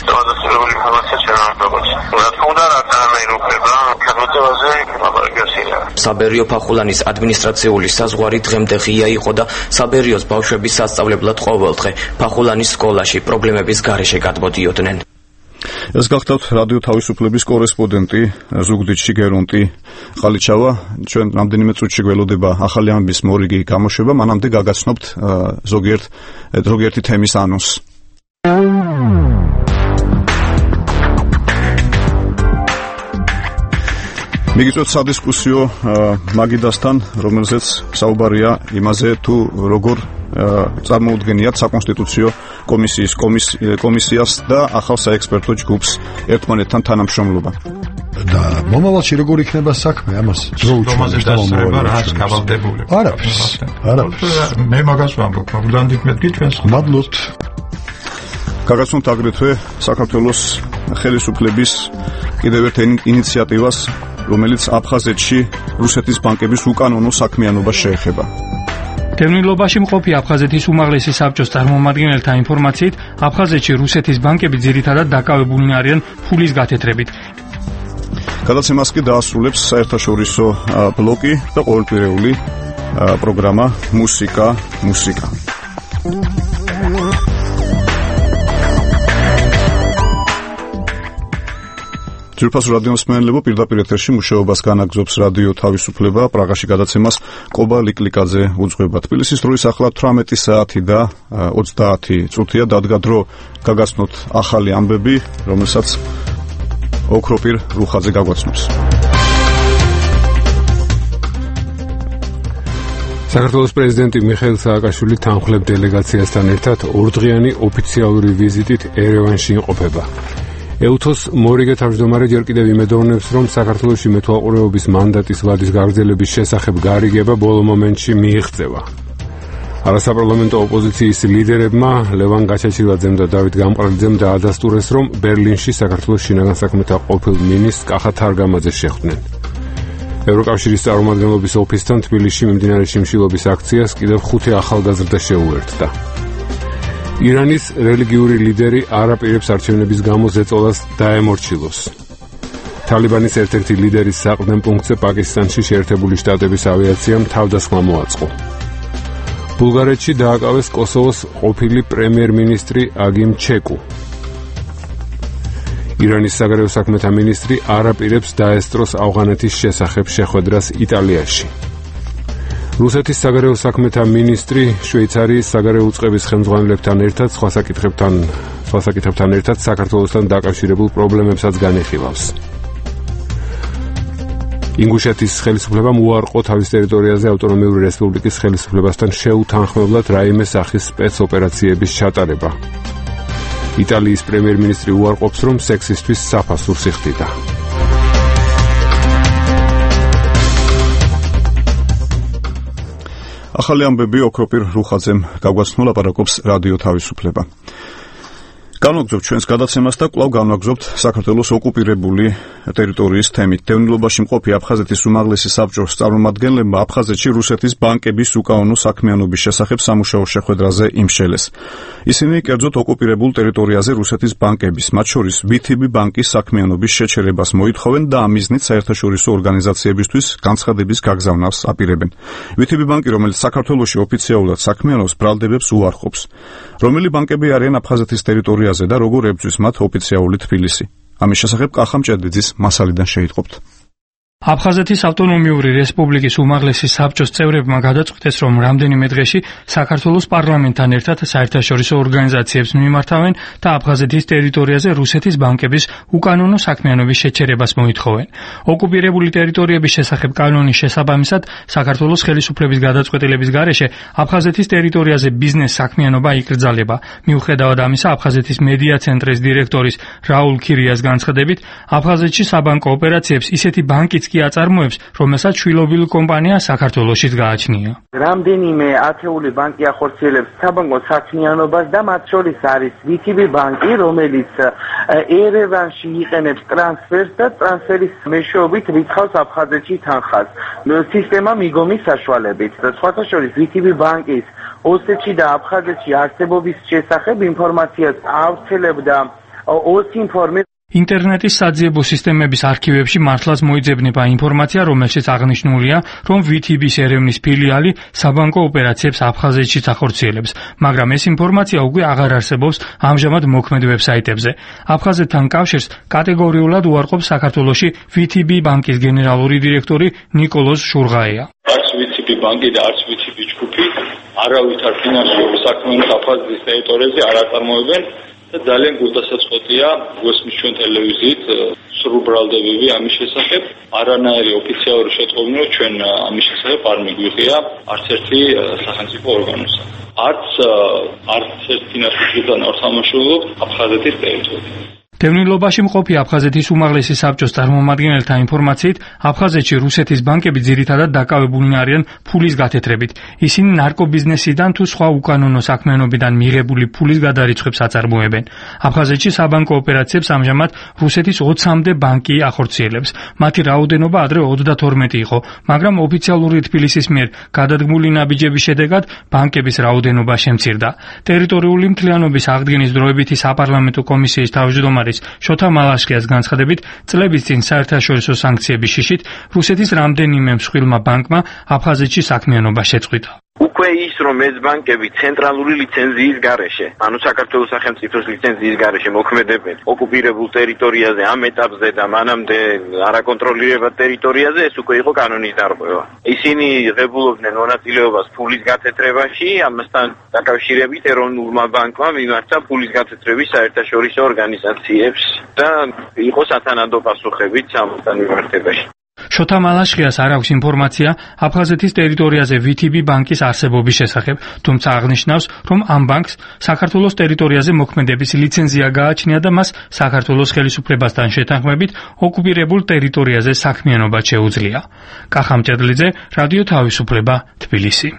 საბერიო ფახულანის ადმინისტრაციული საზღვარი დღემდე ღია იყო და საბერიოს ბავშვები სასწავლებლად ყოველდღე ფახულანის სკოლაში პრობლემების გარეშე გადმოდიოდნენ. ეს გახდათ რადიო თავისუფლების კორესპონდენტი ზუგდიდში გერონტი ყალიჩავა. ჩვენ რამდენიმე წუთში გველოდება ახალი ამბის მორიგი გამოშვება, მანამდე გაგაცნობთ ზოგიერთ ზოგიერთი თემის ანონსს. მიგიწევთ სადისკუსიო მაგიდასთან, რომელზეც საუბარია იმაზე, თუ როგორ წარმოუდგენიათ საკონსტიტუციო კომისიის კომისიას და ახალ საექსპერტო ჯგუფს ერთმანეთთან თანამშრომლობა. და მომავალში როგორ იქნება საქმე ამას? რომაზე დასწრება რაც გავალდებული. არაფერს. არაფერს. მე მაგას ვამბობ, მოგდანდით მეთქი ჩვენს. მადლობთ. გაგაცნობთ აგრეთვე საქართველოს ხელისუფლების კიდევ ერთ ინიციატივას, რომელიც აფხაზეთში რუსეთის ბანკების უკანონო საქმიანობას შეეხება. დევნილობაში მყოფი აფხაზეთის უმაღლესი საბჭოს წარმომადგენელთა ინფორმაციით, აფხაზეთში რუსეთის ბანკები ძირითადად დაკავებულნი არიან ფულის გათეთრებით. გადაცემას კი დაასრულებს საერთაშორისო ბლოკი და ყოველკვირეული პროგრამა მუსიკა მუსიკა. ძვირფასო რადიო მსმენელებო, პირდაპირ ეთერში მუშაობას განაგრძობს რადიო თავისუფლება. პრაღაში გადაცემას კობა ლიკლიკაძე უძღვება. თბილისის დროის ახლა თვრამეტი საათი და ოცდაათი წუთია. დადგა დრო გაგაცნოთ ახალი ამბები, რომელსაც ოქროპირ რუხაძე გაგვაცნობს. საქართველოს პრეზიდენტი მიხეილ სააკაშვილი თანხლებ დელეგაციასთან ერთად ორდღიანი ოფიციალური ვიზიტით ერევანში იმყოფება. ეუთოს მორიგე თავმჯდომარე ჯერ კიდევ იმედოვნებს, რომ საქართველოში მეთვალყურეობის მანდატის ვადის გაგრძელების შესახებ გარიგება ბოლო მომენტში მიიღწევა. არასაპარლამენტო ოპოზიციის ლიდერებმა ლევან გაჩაჩილაძემ და დავით გამყრელიძემ დაადასტურეს, რომ ბერლინში საქართველოს შინაგან საქმეთა ყოფილ მინისტრს კახა თარგამაძეს შეხვდნენ. ევროკავშირის წარმომადგენლობის ოფისთან თბილისში მიმდინარე შიმშილობის აქციას კიდევ ხუთი ახალგაზრდა შეუერთდა. ირანის რელიგიური ლიდერი არ აპირებს არჩევნების გამო ზეწოლას დაემორჩილოს. თალიბანის ერთ-ერთი ლიდერის საყრდენ პუნქტზე პაკისტანში შეერთებული შტატების ავიაციამ თავდასხმა მოაწყო. ბულგარეთში დააკავეს კოსოვოს ყოფილი პრემიერ-მინისტრი აგიმ ჩეკუ. ირანის საგარეო საქმეთა მინისტრი არ აპირებს დაესწროს ავღანეთის შესახებ შეხვედრას იტალიაში. რუსეთის საგარეო საქმეთა მინისტრი შვეიცარიის საგარეო უწყების ხელმძღვანელებთან ერთად სხვა საკითხებთან სხვა საკითხებთან ერთად საქართველოსთან დაკავშირებულ პრობლემებსაც განიხილავს. ინგუშეთის ხელისუფლებამ უარყო თავის ტერიტორიაზე ავტონომიური რესპუბლიკის ხელისუფლებასთან შეუთანხმებლად რაიმე სახის სპეცოპერაციების ჩატარება. იტალიის პრემიერ-მინისტრი უარყოფს, რომ სექსისთვის საფასურს იხდიდა. ახალი ამბები ოქროპირ რუხაძემ გაგვაცნო, ლაპარაკობს რადიო თავისუფლება. განვაგრძობთ ჩვენს გადაცემას და კვლავ განვაგრძობთ საქართველოს ოკუპირებული ტერიტორიის თემით. დევნილობაში მყოფი აფხაზეთის უმაღლესი საბჭოს წარმომადგენლებმა აფხაზეთში რუსეთის ბანკების უკანონო საქმიანობის შესახებ სამუშაო შეხვედრაზე იმშელეს. ისინი კერძოდ ოკუპირებულ ტერიტორიაზე რუსეთის ბანკების, მათ შორის ვი თი ბი ბანკის საქმიანობის შეჩერებას მოითხოვენ და ამ მიზნით საერთაშორისო ორგანიზაციებისთვის განცხადების გაგზავნას აპირებენ. ვი თი ბი ბანკი, რომელიც საქართველოში ოფიციალურად საქმიანობს, ბრალდებებს უარყოფს. რომელი ბანკები არიან აფხაზეთის ტერიტორიაზე და როგორ ებრძვის მათ ოფიციალური თბილისი. ამის შესახებ კახა მჭედლიძის მასალიდან შეიტყობთ. აფხაზეთის ავტონომიური რესპუბლიკის უმაღლესი საბჭოს წევრებმა გადაწყვიტეს, რომ რამდენიმე დღეში საქართველოს პარლამენტთან ერთად საერთაშორისო ორგანიზაციებს მიმართავენ და აფხაზეთის ტერიტორიაზე რუსეთის ბანკების უკანონო საქმიანობის შეჩერებას მოითხოვენ. ოკუპირებული ტერიტორიების შესახებ კანონის შესაბამისად, საქართველოს ხელისუფლების გადაწყვეტილების გარეშე აფხაზეთის ტერიტორიაზე ბიზნეს საქმიანობა იკრძალება. მიუხედავად ამისა, აფხაზეთის მედია ცენტრის დირექტორის რაულ ქირიას განცხადებით, აფხაზეთში საბანკო ოპერაციებს ისეთი ბანკიც კი აწარმოებს, რომელსაც შვილობილი კომპანია საქართველოშიც გააჩნია. რამდენიმე ათეული ბანკი ახორციელებს საბანკო საქმიანობას და მათ შორის არის ვი თი ბი ბანკი, რომელიც ერევანში იყენებს ტრანსფერს და ტრანსფერის მეშვეობით რიცხავს აფხაზეთში თანხას. სისტემა მიგომის საშუალებით. სხვათა შორის ვი თი ბი ბანკის ოსეთში და აფხაზეთში არსებობის შესახებ ინფორმაციას ავრცელებდა ოსინფორმე. ინტერნეტის საძიებო სისტემების არქივებში მართლაც მოიძებნება ინფორმაცია, რომელშიც აღნიშნულია, რომ ვი თი ბის ერევნის ფილიალი საბანკო ოპერაციებს აფხაზეთშიც ახორციელებს, მაგრამ ეს ინფორმაცია უკვე აღარ არსებობს ამჟამად მოქმედ ვებსაიტებზე. აფხაზეთთან კავშირს კატეგორიულად უარყოფს საქართველოში ვი თი ბი ბანკის გენერალური დირექტორი ნიკოლოზ შურღაია. არც ვი თი ბი ბანკი და არც ვი თი ბი ჯგუფი არავითარ ფინანსურ საქმიანობას აფხაზეთის ტერიტორიაზე არ აწარმოებენ. და ძალიან გულდასაწყოტია გვესმის ჩვენ ტელევიზიით სრულ ბრალდებები ამის შესახებ. არანაირი ოფიციალური შეტყობინა ჩვენ ამის შესახებ არ მიგვიღია არც ერთი სახელმწიფო ორგანოსთან. არც არც ერთ ფინანსურ ჯგუფთან არ თამაშობთ აფხაზეთის ტერიტორიაზე. დევნილობაში მყოფი აფხაზეთის უმაღლესი საბჭოს წარმომადგენელთა ინფორმაციით, აფხაზეთში რუსეთის ბანკები ძირითადად დაკავებულნი არიან ფულის გათეთრებით. ისინი ნარკობიზნესიდან თუ სხვა უკანონო საქმიანობიდან მიღებული ფულის გადარიცხვებს აწარმოებენ. აფხაზეთში საბანკო ოპერაციებს ამჟამად რუსეთის ოცამდე ბანკი ახორციელებს. მათი რაოდენობა ადრე ოცდათორმეტი იყო, მაგრამ ოფიციალური თბილისის მიერ გადადგმული ნაბიჯების შედეგად ბანკების რაოდენობა შემცირდა. ტერიტორიული მთლიანობის აღდგენის დროებითი საპარლამენტო კომისიის თავმჯდომარე შოთა მალაშკიას განცხადებით, წლების წინ საერთაშორისო სანქციების შიშით რუსეთის რამდენიმე მსხვილმა ბანკმა აფხაზეთში საქმიანობა შეწყვიტა. უკვე ის რომ ეს ბანკები ცენტრალური ლიცენზიის გარეშე, ანუ საქართველოს სახელმწიფოს ლიცენზიის გარეშე მოქმედებენ ოკუპირებულ ტერიტორიაზე ამ ეტაპზე და მანამდე არაკონტროლირებად ტერიტორიაზე, ეს უკვე იყო კანონის დარღვევა. ისინი ღებულობდნენ მონაწილეობას ფულის გათეთრებაში, ამასთან დაკავშირებით ეროვნულმა ბანკმა მიმართა ფულის გათეთრების საერთაშორისო ორგანიზაციებს და იყო სათანადო პასუხებით ამასთან მიმართებაში. შოთა მალაშხიას არ აქვს ინფორმაცია აფხაზეთის ტერიტორიაზე ვი თი ბი ბანკის არსებობის შესახებ, თუმცა აღნიშნავს, რომ ამ ბანკს საქართველოს ტერიტორიაზე მოქმედების ლიცენზია გააჩნია და მას საქართველოს ხელისუფლებასთან შეთანხმებით ოკუპირებულ ტერიტორიაზე საქმიანობა შეუძლია. კახა მჭედლიძე, რადიო თავისუფლება, თბილისი.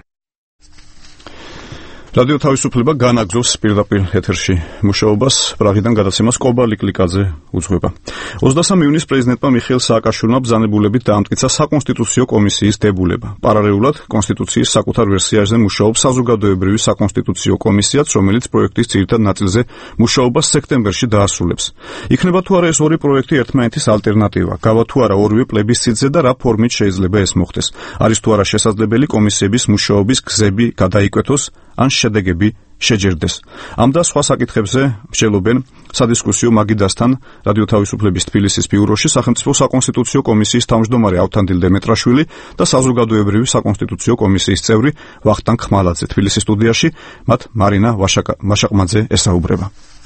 რადიო თავისუფლება განაგზობს პირდაპირ ეთერში მუშაობას პრაღიდან გადაცემას კობა ლიკლიკაძე უძღვება. ოცდამესამე ივნის პრეზიდენტმა მიხეილ სააკაშვილმა ბრძანებულებით დაამტკიცა საკონსტიტუციო კომისიის დებულება. პარალელურად კონსტიტუციის საკუთარ ვერსიაზე მუშაობს საზოგადოებრივი საკონსტიტუციო კომისიაც, რომელიც პროექტის ძირითად ნაწილზე მუშაობას სექტემბერში დაასრულებს. იქნება თუ არა ეს ორი პროექტი ერთმანეთის ალტერნატივა, გავა თუ არა ორივე პლებისციტზე და რა ფორმით შეიძლება ეს მოხდეს. არის თუ არა შესაძლებელი კომისიების მუშაობის გზები გადაიკვეთოს ან შედეგები შეჯერდეს. ამ და სხვა საკითხებზე მსჯელობენ სადისკუსიო მაგიდასთან რადიო თავისუფლების თბილისის ბიუროში სახელმწიფო საკონსტიტუციო კომისიის თავმჯდომარე ავთანდილ დემეტრაშვილი და საზოგადოებრივი საკონსტიტუციო კომისიის წევრი ვახტანგ ხმალაძე. თბილისის სტუდიაში მათ მარინა ვაშაყმაძე ესაუბრება.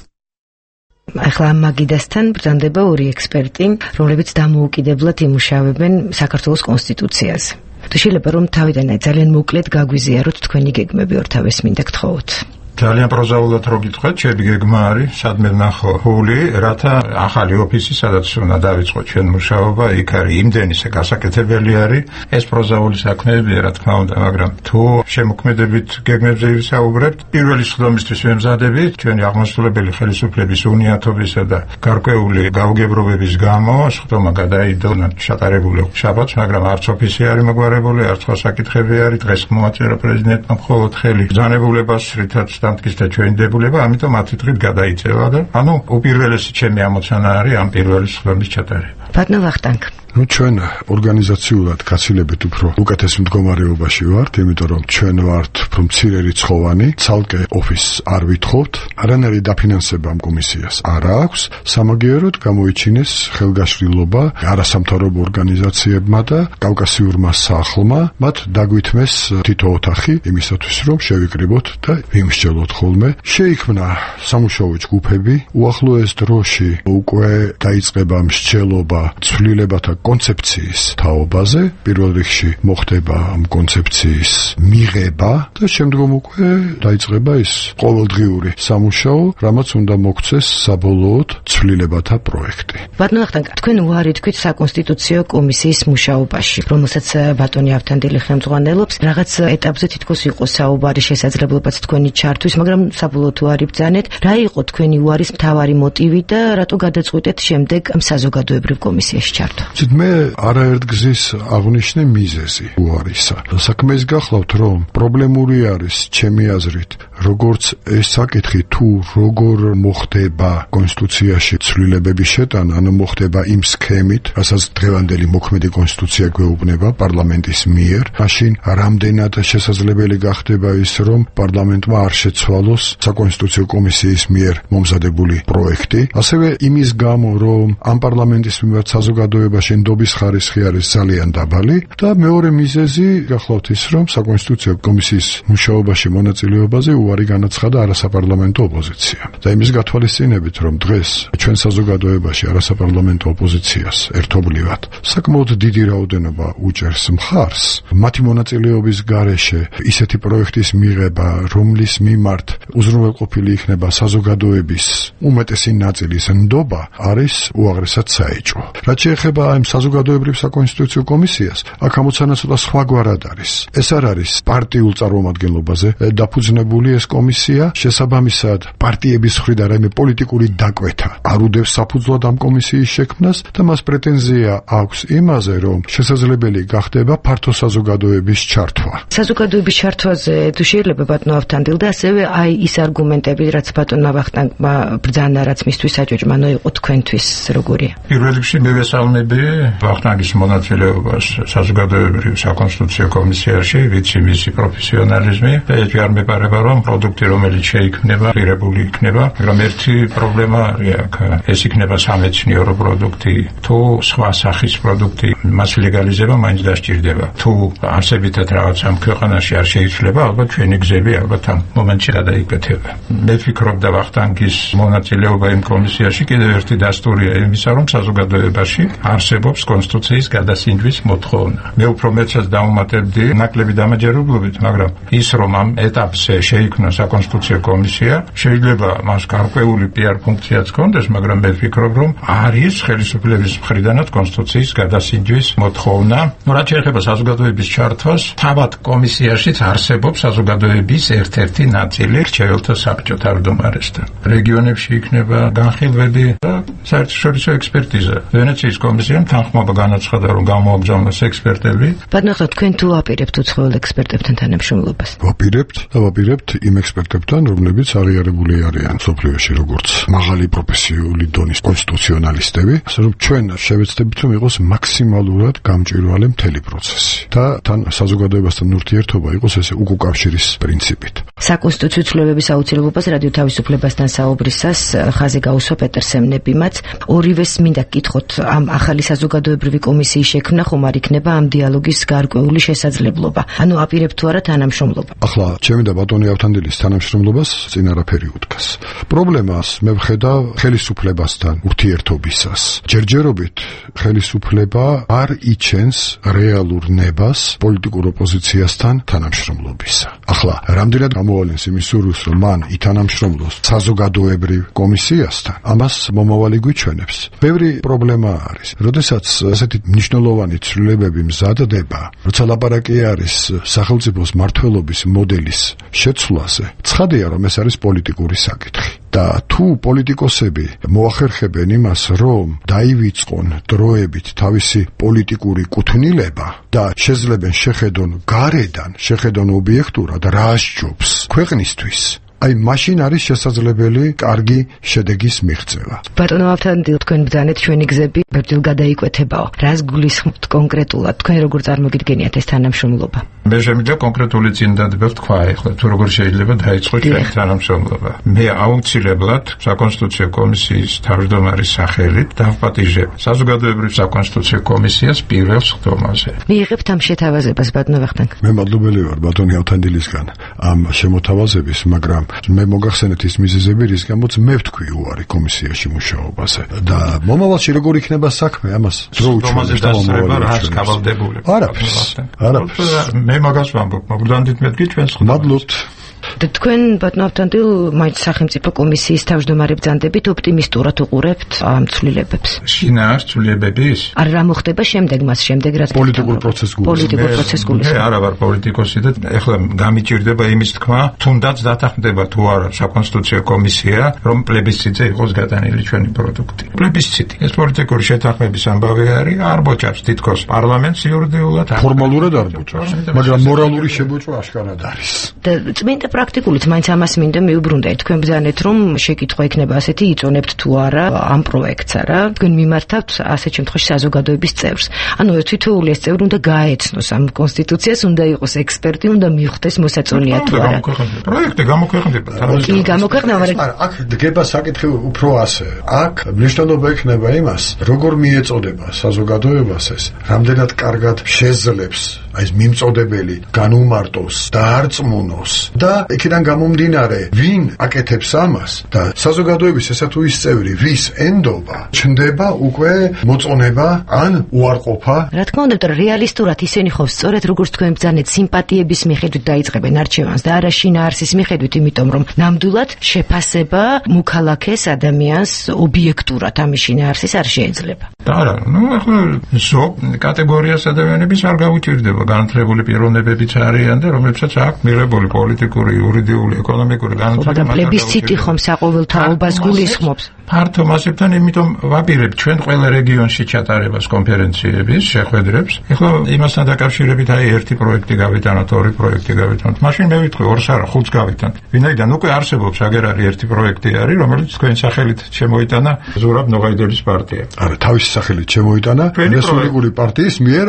ახლა მაგიდასთან ბრძანდება ორი ექსპერტი, რომლებიც დამოუკიდებლად იმუშავებენ საქართველოს კონსტიტუციაზე. თუ შეიძლება რომ თავიდანაც ძალიან მოკლედ გაგვიზიაროთ თქვენი გეგმები ორთავეს მინდა გთხოვოთ. ძალიან პროზაულად რო გითხრათ, ჩემი გეგმა არის სადმე ვნახო ფული, რათა ახალი ოფისი, სადაც უნდა დავიწყო ჩვენ მუშაობა, იქ არის იმდენი გასაკეთებელი არის. ეს პროზაული საქმეებია, რა თქმა უნდა, მაგრამ თუ შემოქმედებით გეგმებზე ვისაუბრებთ, პირველი სხდომისთვის ვემზადებით ჩვენი აღმასრულებელი ხელისუფლების უნიათობისა და გარკვეული გაუგებრობების გამო სხდომა გადაიდო შეტარებული შაბათს, მაგრამ არც ოფისი არის მოგვარებული, არც სხვა საკითხები არის. დღეს მოაწერა პრეზიდენტმა მხოლოდ ხელი ბრძანებულებას, რითაც დამტკიცდა ჩვენი დებულება, ამიტომ ათი დღით გადაიწევა და ანუ უპირველესი ჩემი ამოცანა არის ამ პირველი სხდომის ჩატარება. ბატონო ვახტანგ, ну ჩვენ ორგანიზაციულად გაცილებით უფრო უკეთეს მდგომარეობაში ვართ, იმიტომ რომ ჩვენ ვართ უფრო მცირე რიცხოვანი, ცალკე ოფისს არ ვითხოვთ, არანაირი დაფინანსება ამ კომისიას არ აქვს, სამაგიეროდ გამოიჩინეს ხელგაშლილობა არასამთავრობო ორგანიზაციებმა და კავკასიურმა სახლმა, მათ დაგვითმეს თითო ოთახი იმისათვის, რომ შევიკრიბოთ და ვიმსჯელოთ ხოლმე. შეიქმნა სამუშაო ჯგუფები, უახლოეს დროში უკვე დაიწყება მსჯელობა ცვლილებათა კონცეფციის თაობაზე, პირველ რიგში მოხდება ამ კონცეფციის მიღება და შემდგომ უკვე დაიწყება ის ყოველდღიური სამუშაო, რამაც უნდა მოქცეს საბოლოოდ ცვლილებათა პროექტი. ბატონო ვახტანგ, თქვენ უარი თქვით საკონსტიტუციო კომისიის მუშაობაში, რომელსაც ბატონი ავთანდილი ხელმძღვანელობს, რაღაც ეტაპზე თითქოს იყო საუბარი შესაძლებლობაც თქვენი ჩართვის, მაგრამ საბოლოოდ უარი ბრძანეთ. რა იყო თქვენი უარის მთავარი მოტივი და რატო გადაწყვიტეთ შემდეგ საზოგადოებრივ კომისიაში ჩართვა? მე არაერთგზის აღნიშნე მიზეზი უარისა. საქმე ის გახლავთ, რომ პრობლემური არის ჩემი აზრით, როგორც ეს საკითხი თუ როგორ მოხდება კონსტიტუციაში ცვლილებების შეტანა, ანუ მოხდება იმ სქემით, რასაც დღევანდელი მოქმედი კონსტიტუცია გვეუბნება პარლამენტის მიერ, მაშინ რამდენად შესაძლებელი გახდება ის, რომ პარლამენტმა არ შეცვალოს საკონსტიტუციო კომისიის მიერ მომზადებული პროექტი, ასევე იმის გამო, რომ ამ პარლამენტის მიმართ საზოგადოებაში ნდობის ხარისხი არის ძალიან დაბალი და მეორე მიზეზი გახლავთ ის, რომ საკონსტიტუციო კომისიის მუშაობაში მონაწილეობაზე უარი განაცხადა არასაპარლამენტო ოპოზიციამ. და იმის გათვალისწინებით, რომ დღეს ჩვენ საზოგადოებაში არასაპარლამენტო ოპოზიციას ერთობლივად საკმაოდ დიდი რაოდენობა უჭერს მხარს, მათი მონაწილეობის გარეშე ისეთი პროექტის მიღება, რომლის მიმართ უზრუნველყოფილი იქნება საზოგადოების უმეტესი ნაწილის ნდობა, არის უაღრესად საეჭვო. რაც შეეხება ამ საზოგადოებრივ საკონსტიტუციო კომისიას, აქ ამოცანა ცოტა სხვაგვარად არის. ეს არ არის პარტიულ წარმომადგენლობაზე დაფუძნებული ეს კომისია შესაბამისად პარტიების მხრიდან რაიმე პოლიტიკური დაკვეთა არ უდევს საფუძვლად ამ კომისიის შექმნას და მას პრეტენზია აქვს იმაზე, რომ შესაძლებელი გახდება ფართო საზოგადოების ჩართვა. საზოგადოების ჩართვაზე თუ შეიძლება ბატონო ავთანდილ და ასევე აი ის არგუმენტები, რაც ბატონმა ვახტანგმა ბრძანა, რაც მისთვის საჭოჭმანო იყო თქვენთვის როგორია? პირველ რიგში მივესალმები ვახტანგის მონაწილეობას საზოგადოებრივ საკონსტიტუციო კომისიაში, ვიცი მისი პროფესიონალიზმი და ეს არ მეპარება, რომ პროდუქტი რომელიც შეიქმნება, ღირებული იქნება, მაგრამ ერთი პრობლემა არის აქ. ეს იქნება სამეცნიერო პროდუქტი თუ სხვა სახის პროდუქტი, მას ლეგალიზება მაინც დასჭირდება. თუ არსებითად რაღაც ამ ქვეყანაში არ შეიძლება, ალბათ ჩვენი გზები ალბათ ამ მომენტში გადაიკეთება. მე ვფიქრობ და ვახტანგის მონაწილეობა იმ კომისიაში კიდევ ერთი დასტურია იმისა, რომ საზოგადოებაში არსებობს კონსტიტუციის გადასინჯვის მოთხოვნა. მე უფრო მეცაც დავუმატებდი ნაკლები დამაჯერებლობით, მაგრამ ის რომ ამ ეტაპზე შეიქმნა საკონსტიტუციო კომისია, შეიძლება მას გარკვეული პიარ ფუნქციაც ჰქონდეს, მაგრამ მე ვფიქრობ, რომ არის ხელისუფლების მხრიდანაც კონსტიტუციის გადასინჯვის მოთხოვნა. ნუ რაც შეეხება საზოგადოების ჩართვას, თავად კომისიაშიც არსებობს საზოგადოების ერთ-ერთი ნაწილი რჩეველთა საბჭო თავმჯდომარესთან. რეგიონებში იქნება განხილვები და საერთაშორისო ექსპერტიზა. ვენეციის კომისიამ თანხმობა განაცხადა, რომ გამოაგზავნოს ექსპერტები. ბატონო, თქვენ თუ აპირებთ უცხოელ ექსპერტებთან თანამშრომლობას? ვაპირებთ და ვაპირებთ იმ ექსპერტებთან, რომლებიც აღიარებული არიან სოფლიოში როგორც მაღალი პროფესიული დონის კონსტიტუციონალისტები, ასე რომ ჩვენ შევეცდებით, რომ იყოს მაქსიმალურად გამჭვირვალე მთელი პროცესი და თან საზოგადოებასთან ურთიერთობა იყოს ესე უკუკავშირის პრინციპით. საკონსტიტუციო ცვლილებების აუცილებლობას რადიო თავისუფლებასთან საუბრისას ხაზი გაუსვა პეტერ სემნებიმაც. ორივეს მინდა გკითხოთ, ამ ახალი საზოგადოებრივი კომისიის შექმნა ხომ არ იქნება ამ დიალოგის გარკვეული შესაძლებლობა? ანუ აპირებთ თუ არა თანამშრომლობა? ახლა ჩემი და ბატონი ავთანდილის თანამშრომლობას წინ არაფერი უდგას. პრობლემას მე ვხედავ ხელისუფლებასთან ურთიერთობისას. ჯერჯერობით ხელისუფლება არ იჩენს რეალურ ნებას პოლიტიკურ ოპოზიციასთან თანამშრომლობისა. ახლა რამდენად გამოვალენს იმის სურვილს, რომ მან ითანამშრომლოს საზოგადოებრივ კომისიასთან, ამას მომავალი გვიჩვენებს. ბევრი პრობლემა არის. როდესაც ასეთი მნიშვნელოვანი ცვლილებები მზადდება, როცა ლაპარაკი არის სახელმწიფოს მმართველობის მოდელის შეცვლაზე, ცხადია, რომ ეს არის პოლიტიკური საკითხი. და თუ პოლიტიკოსები მოახერხებენ იმას, რომ დაივიწყონ დროებით თავისი პოლიტიკური კუთვნილება და შეძლებენ შეხედონ გარედან, შეხედონ ობიექტურად რა სჯობს ქვეყნისთვის, აი მაშინ არის შესაძლებელი კარგი შედეგის მიღწევა. ბატონო ავთანდილ, თქვენ ბრძანეთ ჩვენი გზები ბერძილ გადაიკვეთებაო. რას გულისხმობთ კონკრეტულად? თქვენ როგორ წარმოგიდგენიათ ეს თანამშრომლობა? მე შემიძლია კონკრეტული წინდადება ვთქვა ახლა, თუ როგორ შეიძლება დაიწყოს ჩვენი თანამშრომლობა. მე აუცილებლად საკონსტიტუციო კომისიის თავმჯდომარის სახელით დავპატიჟებ საზოგადოებრივ საკონსტიტუციო კომისიას პირველ სხდომაზე. მიიღებთ ამ შეთავაზებას, ბატონო ვახტანგ? მე მადლობელი ვარ ბატონი ავთანდილისგან ამ შემოთავაზების, მაგრამ მე მოგახსენეთ ის მიზეზები, რის გამოც მე ვთქვი უარი კომისიაში მუშაობაზე და მომავალში როგორ იქნება საქმე, ამას დრო უჩვენებს და მომავალში რას გავალდებული. არაფერს, არაფერს. მე მაგას ვამბობ, მოგდანდით მეთქი ჩვენს ხდომაზე. მადლობთ. და თქვენ ბატონო ავთანდილ, მაინც სახელმწიფო კომისიის თავმჯდომარე ბრძანდებით ოპტიმისტურად უყურებთ ამ ცვლილებებს? შინაარს ცვლილებების? არ რა მოხდება შემდეგ მას შემდეგ რაც პოლიტიკურ პროცესს გულისხმობ. პოლიტიკურ პროცესს გულისხმობ. მე არა ვარ პოლიტიკოსი და ეხლა გამიჭირდება იმის თქმა, თუნდაც დათანხმდება თუ არა საკონსტიტუციო კომისია, რომ პლებისციტზე იყოს გადანილი ჩვენი პროდუქტი. პლებისციტი ეს პოლიტიკური შეთანხმების ამბავი არის, არ ბოჭავს თითქოს პარლამენტს იურიდიულად. ფორმალურად არ ბოჭავს, მაგრამ მორალური შებოჭვა აშკარად არის. და წმინდა პრაქტიკულით მაინც ამას მინდა მიუბრუნდეთ. თქვენ ბრძანეთ, რომ შეკითხვა იქნება ასეთი, იწონებთ თუ არა ამ პროექტს, არა? თქვენ მიმართავთ ასეთ შემთხვევაში საზოგადოების წევრს. ანუ თითოეული ეს წევრი უნდა გაეცნოს ამ კონსტიტუციას, უნდა იყოს ექსპერტი, უნდა მიხვდეს მოსაწონია თუ არა. პროექტი გამოქვეყნდება. კი, გამოქვეყნდება, მაგრამ აქ დგება საკითხი უფრო ასე. აქ მნიშვნელობა ექნება იმას, როგორ მიეწოდება საზოგადოებას ეს, რამდენად კარგად შეძლებს აი ეს მიმწოდებელი განუმარტოს და არწმუნოს და იქიდან გამომდინარე, ვინ აკეთებს ამას და საზოგადოების ესა თუ ის წევრი, ვის ენდობა, ჩნდება უკვე მოწონება ან უარყოფა. რა თქმა უნდა, რეალისტურად ისინი ხო სწორედ როგორც თქვენ ბრძანეთ, სიმპათიების მიხედვით დაიწყებენ არჩევანს და არა შინაარსის მიხედვით, იმიტომ რომ ნამდვილად შეფასება მუქალაქეს ადამიანს ობიექტურად ამის შინაარსის არ შეიძლება. არა, ნუ ახლა ზოგ კატეგორიას ადამიანების არ გაუჭირდება განათლებული პიროვნებებიც არიან და რომლებსაც აქვს მიღებული პოლიტიკური, იურიდიული, ეკონომიკური განათლება. მაგრამ პლებისციტი ხომ საყოველთაობას გულისხმობს. ფართო მასებთან, იმიტომ ვაპირებთ ჩვენ ყველა რეგიონში ჩატარებას კონფერენციების შეხვედრებს. ეხლა იმასთან დაკავშირებით აი ერთი პროექტი გავიტანოთ, ორი პროექტი გავიტანოთ. მაშინ მე ვიტყვი ორს არა, ხუთს გავიტანოთ. ვინაიდან უკვე არსებობს, აგერ არის ერთი პროექტი არის, რომელიც თქვენ სახელით შემოიტანა ზურაბ ნოღაიდელის პარტია. არა, თავისი სახელით შემოიტანა რესპუბლიკური პარტიის მიერ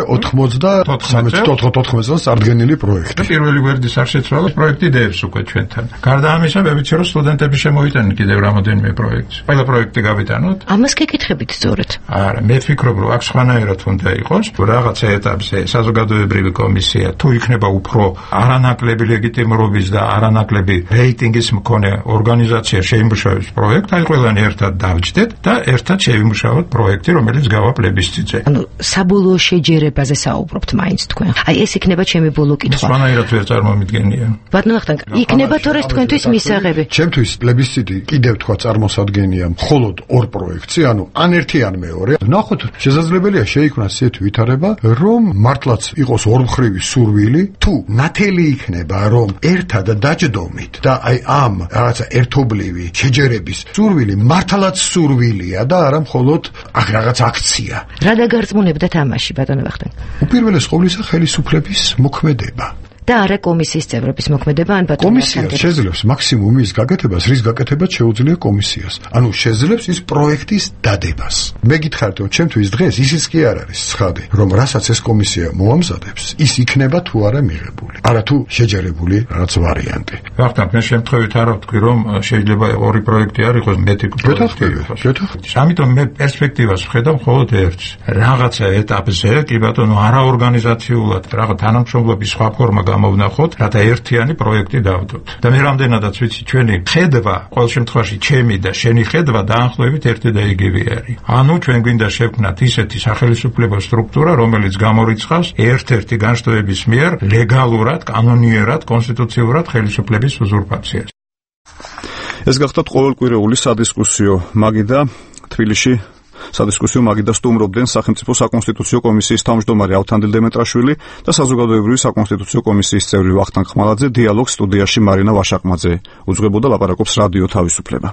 ოთხმოცდაოთხ წარდგენილი პროექტი. პირველი გვერდის არ შეცვალა პროექტი დევს უკვე ჩვენთან. გარდა ამისა, მე ვიცი რომ სტუდენტები შემოიტანენ კიდევ რამოდენიმე პროექტს. ყველა პროექტი გავიტანოთ. ამას გეკითხებით სწორედ. არა, მე ვფიქრობ, რომ აქ სხვანაირად უნდა იყოს, რაღაცა ეტაპზე საზოგადოებრივი კომისია თუ იქნება უფრო არანაკლები ლეგიტიმურობის და არანაკლები რეიტინგის მქონე ორგანიზაცია შეიმუშავებს პროექტს, აი ყველანი ერთად დავჯდეთ და ერთად შევიმუშავოთ პროექტი, რომელიც გავა პლებისციტზე. ანუ საბოლოო შეჯერებაზე საუბრობთ მაინც თქვენ. აი ეს იქნება ჩემი ბოლო კითხვა. სხვანაირად ვერ წარმომიდგენია. ბატონო ვახტანგ, იქნება თორე თქვენთვის მისაღები. ჩემთვის პლებისციტი კიდევ თქვა წარმოსადგენია მხოლოდ ორ პროექტზე, ანუ ან ერთი ან მეორე. ნახოთ, შესაძლებელია შეიქმნას ისეთი ვითარება, რომ მართლაც იყოს ორმხრივი სურვილი, თუ ნათელი იქნება, რომ ერთად დაჯდომით და აი ამ რაღაცა ერთობლივი შეჯერების სურვილი მართლაც სურვილია და არა მხოლოდ აქ რაღაც აქცია. რა დაგარწმუნებდა თამაში, ბატონო ვახტანგ? უპირველეს ყოვლისა ხელისუფლების მოქმედება. და არა კომისიის წევრების მოქმედება ან ბატონო კომისია შეძლებს მაქსიმუმ ის გაკეთებას, რის გაკეთება შეუძლია კომისიას. ანუ შეძლებს ის პროექტის დადებას. მე გითხარით, რომ ჩემთვის დღეს ისიც კი არ არის ცხადი, რომ რასაც ეს კომისია მოამზადებს, ის იქნება თუ არა მიღებული. არა თუ შეჯერებული რაღაც ვარიანტი. ვახტანგ, მე შემთხვევით არა ვთქვი, რომ შეიძლება ორი პროექტი არ იყოს, მეტი პროექტი იყოს. ამიტომ მე პერსპექტივას ვხედავ მხოლოდ ერთს. რაღაცა ეტაპზე, კი ბატონო, არაორგანიზაციულად, რაღაც თანამშრომლობის სხვა ფორმა გამოვნახოთ, რათა ერთიანი პროექტი დავდოთ. და მე რამდენადაც ვიცი, ჩვენი ხედვა, ყოველ შემთხვევაში ჩემი და შენი ხედვა დაახლოებით ერთი და იგივე არის. ანუ ჩვენ გვინდა შევქმნათ ისეთი სახელმწიფო სტრუქტურა, რომელიც გამორიცხავს ერთ-ერთი განშტოების მიერ ლეგალურად, კანონიერად, კონსტიტუციურად ხელისუფლების უზურპაციას. ეს გახდათ ყოველკვირეული სადისკუსიო მაგიდა თბილისში. სადისკუსიო მაგიდა სტუმრობდნენ სახელმწიფო საკონსტიტუციო კომისიის თავმჯდომარე ავთანდილ დემეტრაშვილი და საზოგადოებრივი საკონსტიტუციო კომისიის წევრი ვახტანგ ხმალაძე. დიალოგს სტუდიაში მარინა ვაშაკმაძე უძღვებოდა, ლაპარაკობს რადიო თავისუფლება.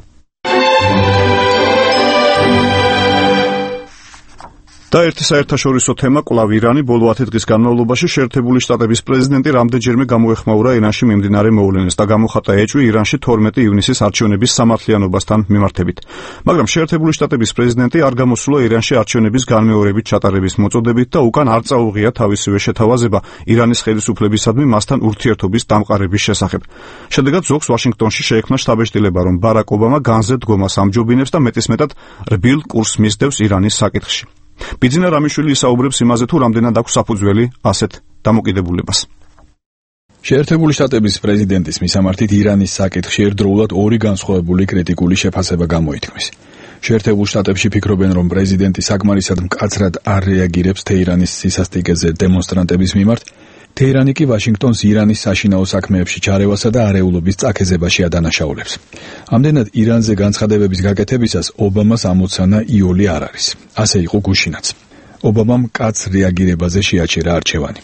და ერთი საერთაშორისო თემა კვლავ ირანი. ბოლო ათი დღის განმავლობაში შეერთებული შტატების პრეზიდენტი რამდენჯერმე გამოეხმაურა ირანში მიმდინარე მოვლენებს და გამოხატა ეჭვი ირანში თორმეტი ივნისის არჩევნების სამართლიანობასთან მიმართებით. მაგრამ შეერთებული შტატების პრეზიდენტი არ გამოსულა ირანში არჩევნების განმეორებით ჩატარების მოწოდებით და უკან არ წაუღია თავისივე შეთავაზება ირანის ხელისუფლებისადმი მასთან ურთიერთობის დამყარების შესახებ. შედეგად ზოგს ვაშინგტონში შეექმნა შტაბ-ეშტილება, რომ ბარაკ ობამა განზე დგომას ამჯობინებს და მეტისმეტად რბილ კურსს მისდევს ირანის საკითხში. ბიძინა რამიშვილი ისაუბრებს იმაზე, თუ რამდენად აქვს საფუძველი ასეთ დამოკიდებულებას. შეერთებული შტატების პრეზიდენტის მისამართით ირანის საკითხში ერთდროულად ორი განსხვავებული კრიტიკული შეფასება გამოითქმის. შეერთებულ შტატებში ფიქრობენ, რომ პრეზიდენტი საკმარისად მკაცრად არ რეაგირებს თეირანის სისასტიკეზე დემონსტრანტების მიმართ, თეირანი კი ვაშინგტონს ირანის საშინაო საქმეებში ჩარევასა და არეულობის წაქეზებაში ადანაშაულებს. ამდენად ირანზე განცხადებების გაკეთებისას ობამას ამოცანა იოლი არ არის. ასე იყო გუშინაც. ობამამ კაც რეაგირებაზე შეაჩერა არჩევანი.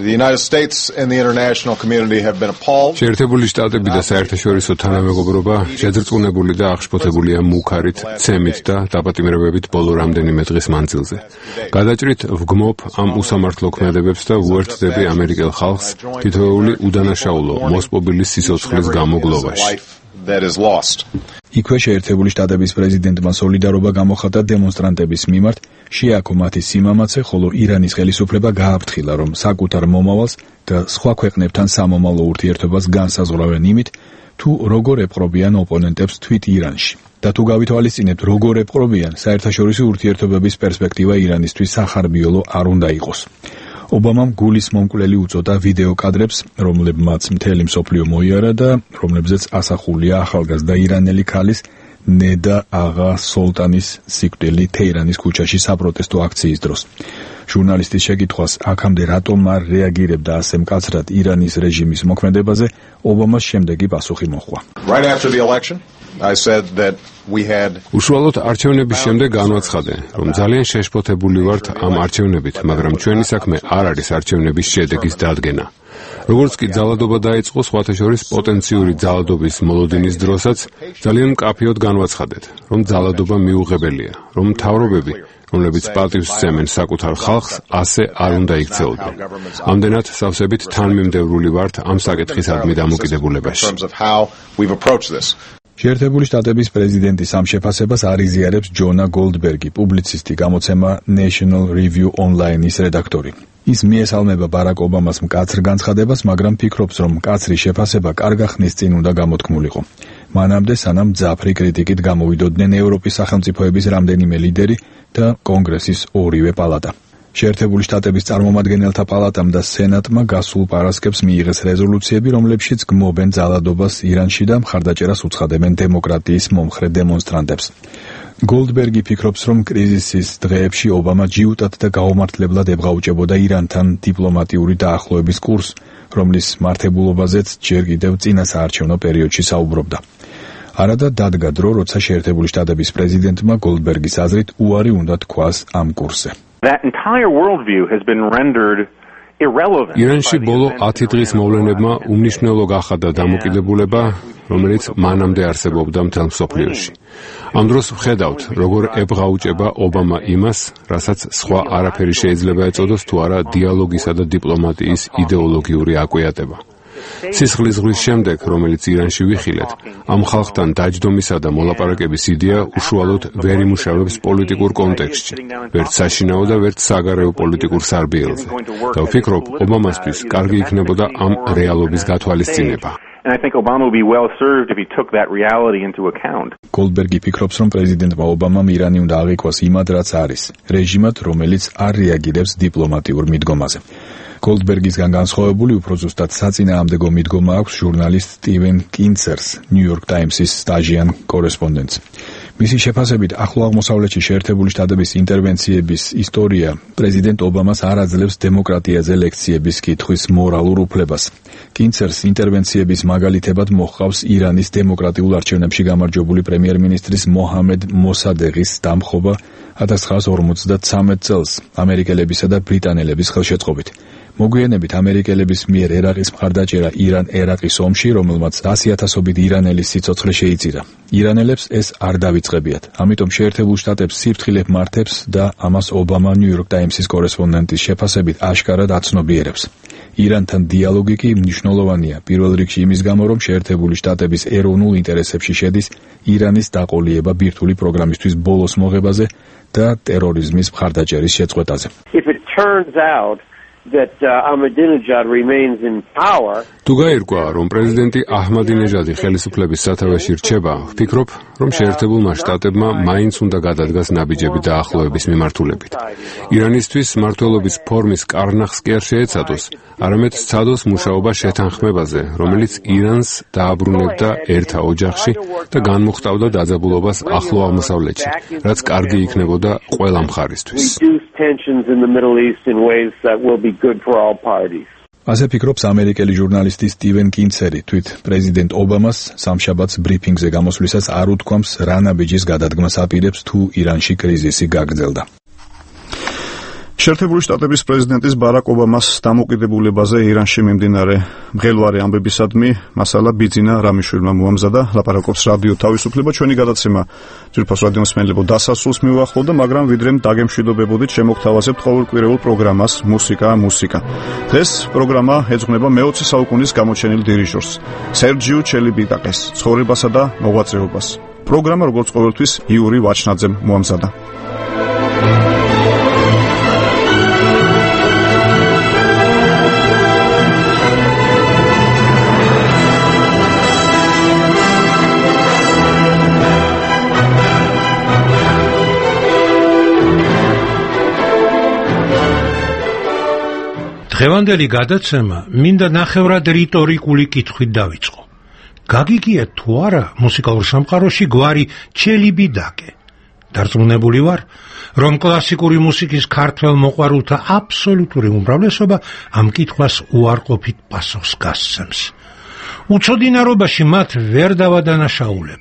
შეერთებული შტატები და საერთაშორისო თანამეგობრობა შეძრწმუნებული და აღშფოთებულია მუქარით, ცემით და დაპატიმრებებით ბოლო რამდენიმე დღის მანძილზე. გადაჭრით ვგმობ ამ უსამართლო ქმედებებს და უერთდები ამერიკელ ხალხს თითოეული უდანაშაულო მოსპობილის სიცოცხლის გამოგლობაში. იქვე შეერთებული შტატების პრეზიდენტმა სოლიდარობა გამოხატა დემონსტრანტების მიმართ, შეაქო მათი სიმამაცე, ხოლო ირანის ხელისუფლება გააფრთხილა, რომ საკუთარ მომავალს და სხვა ქვეყნებთან სამომავლო ურთიერთობას განსაზღვრავენ იმით, თუ როგორ ეპყრობიან ოპონენტებს თვით ირანში. და თუ გავითვალისწინებთ, როგორ ეპყრობიან, საერთაშორისო ურთიერთობების პერსპექტივა ირანისთვის სახარბიელო არ უნდა იყოს. ობამამ გულის მომკვლელი უწოდა ვიდეო კადრებს, რომლებმაც მთელი მსოფლიო მოიარა და რომლებზეც ასახულია ახალგაზრდა ირანელი ქალის ნედა აღა სოლტანის სიკვდილი თეირანის ქუჩაში საპროტესტო აქციის დროს. ჟურნალისტის შეკითხვას, აქამდე რატომ არ რეაგირებდა ასე მკაცრად ირანის რეჟიმის მოქმედებაზე, ობამას შემდეგი პასუხი მოჰყვა. Right after the election, I said that უშუალოდ არჩევნების შემდეგ განვაცხადე, რომ ძალიან შეშფოთებული ვართ ამ არჩევნებით, მაგრამ ჩვენი საქმე არ არის არჩევნების შედეგის დადგენა. როგორც კი ძალადობა დაიწყო, სხვათა შორის პოტენციური ძალადობის მოლოდინის დროსაც ძალიან მკაფიოდ განვაცხადეთ, რომ ძალადობა მიუღებელია, რომ მთავრობები, რომლებიც პატივს სცემენ საკუთარ ხალხს, ასე არ უნდა იქცეოდნენ. ამდენად სავსებით თანმიმდევრული ვართ ამ საკითხისადმი დამოკიდებულებაში. შეერთებული შტატების პრეზიდენტის ამ შეფასებას არ იზიარებს ჯონა გოლდბერგი, პუბლიცისტი, გამოცემა National Review Online-ის რედაქტორი. ის მიესალმება ბარაკ ობამას მკაცრ განცხადებას, მაგრამ ფიქრობს, რომ მკაცრი შეფასება კარგა ხნის წინ უნდა გამოთქმულიყო. მანამდე, სანამ მძაფრი კრიტიკით გამოვიდოდნენ ევროპის სახელმწიფოების რამდენიმე ლიდერი და კონგრესის ორივე პალატა. შეერთებული შტატების წარმომადგენელთა პალატამ და სენატმა გასულ პარასკევს მიიღეს რეზოლუციები, რომლებშიც გმობენ ძალადობას ირანში და მხარდაჭერას უცხადებენ დემოკრატიის მომხრე დემონსტრანტებს. გოლდბერგი ფიქრობს, რომ კრიზისის დღეებში ობამა ჯიუტად და გაუმართლებლად ებღაუჭებოდა ირანთან დიპლომატიური დაახლოების კურსს, რომლის მართებულობაზეც ჯერ კიდევ წინა საარჩევნო პერიოდში საუბრობდა. არადა დადგა დრო, როცა შეერთებული შტატების პრეზიდენტმა გოლდბერგის აზრით უარი უნდა თქვას ამ კურსზე. ირანში ბოლო ათი დღის მოვლენებმა უმნიშვნელო გახადა დამოკიდებულება, რომელიც მანამდე არსებობდა მთელ მსოფლიოში. ამ დროს ვხედავთ, როგორ ებღაუჭება ობამა იმას, რასაც სხვა არაფერი შეიძლება ეწოდოს თუ არა დიალოგისა და დიპლომატიის იდეოლოგიური აკვიატება. სისხლისღლის შემდეგ, რომელიც ირანში ვიხილეთ, ამ ხალხთან დაჯდომისა და მოლაპარაკების იდეა უშუალოდ ვერ იმუშავებს პოლიტიკურ კონტექსტში, ვერც საშინაო და ვერც საგარეო პოლიტიკურ სარბიელზე. და ვფიქრობ, ობამასთვის კარგი იქნებოდა ამ რეალობის გათვალისწინება. გოლდბერგი ფიქრობს, რომ პრეზიდენტმა ობამამ ირანი უნდა აღიქვას იმად, რაც არის, რეჟიმად, რომელიც არ რეაგირებს დიპლომატიურ მიდგომაზე. გოლდბერგისგან განსხვავებული უფრო ზუსტად საწინააღმდეგო მიდგომა აქვს ჟურნალისტ სტივენ კინცერს, ნიუ-იორკ ტაიმსის სტაჟიან კორესპონდენტს. მისი შეფასებით, ახლო აღმოსავლეთში შეერთებული შტატების ინტერვენციების ისტორია პრეზიდენტ ობამას არ აძლევს დემოკრატიაზე ლექციების კითხვის მორალურ უფლებას. კინცერს ინტერვენციების მაგალითებად მოჰყავს ირანის დემოკრატიულ არჩევნებში გამარჯვებული პრემიერ-მინისტრის მოჰამედ მოსადეღის დამხობა ათას ცხრაას ორმოცდათვრამეტ წელს ამერიკელებისა და ბრიტანელების ხელშეწყობით. მოგვიანებით ამერიკელების მიერ ერაყის მხარდაჭერა ირან-ერაყის ომში, რომელმაც ასი ათასობით ირანელის სიცოცხლე შეიწირა. ირანელებს ეს არ დავიწყებიათ, ამიტომ შეერთებულ შტატებს სიფრთხილე მართებს და ამას ობამა ნიუ-იორკ ტაიმსის კორესპონდენტის შეფასებით აშკარად აცნობიერებს. ირანთან დიალოგი კი მნიშვნელოვანია, პირველ რიგში იმის გამო, რომ შეერთებული შტატების ეროვნულ ინტერესებში შედის ირანის დაყოლიება ბირთვული პროგრამისთვის ბოლოს მოღებაზე და ტერორიზმის მხარდაჭერის შეწყვეტაზე. that uh, Ahmadinejad remains in power. თუ გაირკვა, რომ პრეზიდენტი აჰმადინეჟადი ხელისუფლების სათავეში რჩება, ვფიქრობ, რომ შეერთებულმა შტატებმა მაინც უნდა გადადგას ნაბიჯები დაახლოების მიმართულებით. ირანისთვის მმართველობის ფორმის კარნახს კი არ შეეცადოს, არამედ სცადოს მუშაობა შეთანხმებაზე, რომელიც ირანს დააბრუნებდა ერთა ოჯახში და განმუხტავდა დაძაბულობას ახლო აღმოსავლეთში, რაც კარგი იქნებოდა ყველა მხარისთვის. Tensions in the Middle East in ways that will be good for all parties. ასე ფიქრობს ამერიკელი ჟურნალისტი სტივენ კინცერი, თვით პრეზიდენტ ობამას სამშაბათს ბრიფინგზე გამოსვლისას არ უთქვამს, რა ნაბიჯის გადადგმას აპირებს თუ ირანში კრიზისი გაგრძელდა. შეერთებული შტატების პრეზიდენტის ბარაკ ობამას დამოკიდებულებაზე ირანში მიმდინარე მღელვარე ამბებისადმი მასალა ბიძინა რამიშვილმა მოამზადა, ლაპარაკობს რადიო თავისუფლება. ჩვენი გადაცემა ძვირფას რადიო მსმენელებო დასასრულს მივახლოვდა, მაგრამ ვიდრე დაგემშვიდობებოდით, შემოგთავაზებთ ყოველკვირეულ პროგრამას მუსიკა მუსიკა. დღეს პროგრამა ეძღვნება მეოცე საუკუნის გამოჩენილ დირიჟორს სერჯიუ ჩელიბიტაკეს ცხოვრებასა და მოღვაწეობას. პროგრამა როგორც ყოველთვის იური ვაჩნაძემ მოამზადა. დღევანდელი გადაცემა მინდა ნახევრად რიტორიკული კითხვით დავიწყო. გაგიგიათ თუ არა მუსიკალურ სამყაროში გვარი ჩელიბიდაკე? დარწმუნებული ვარ, რომ კლასიკური მუსიკის ქართველ მოყვარულთა აბსოლუტური უმრავლესობა ამ კითხვას უარყოფით პასუხს გასცემს. უცოდინარობაში მათ ვერ დავადანაშაულებ.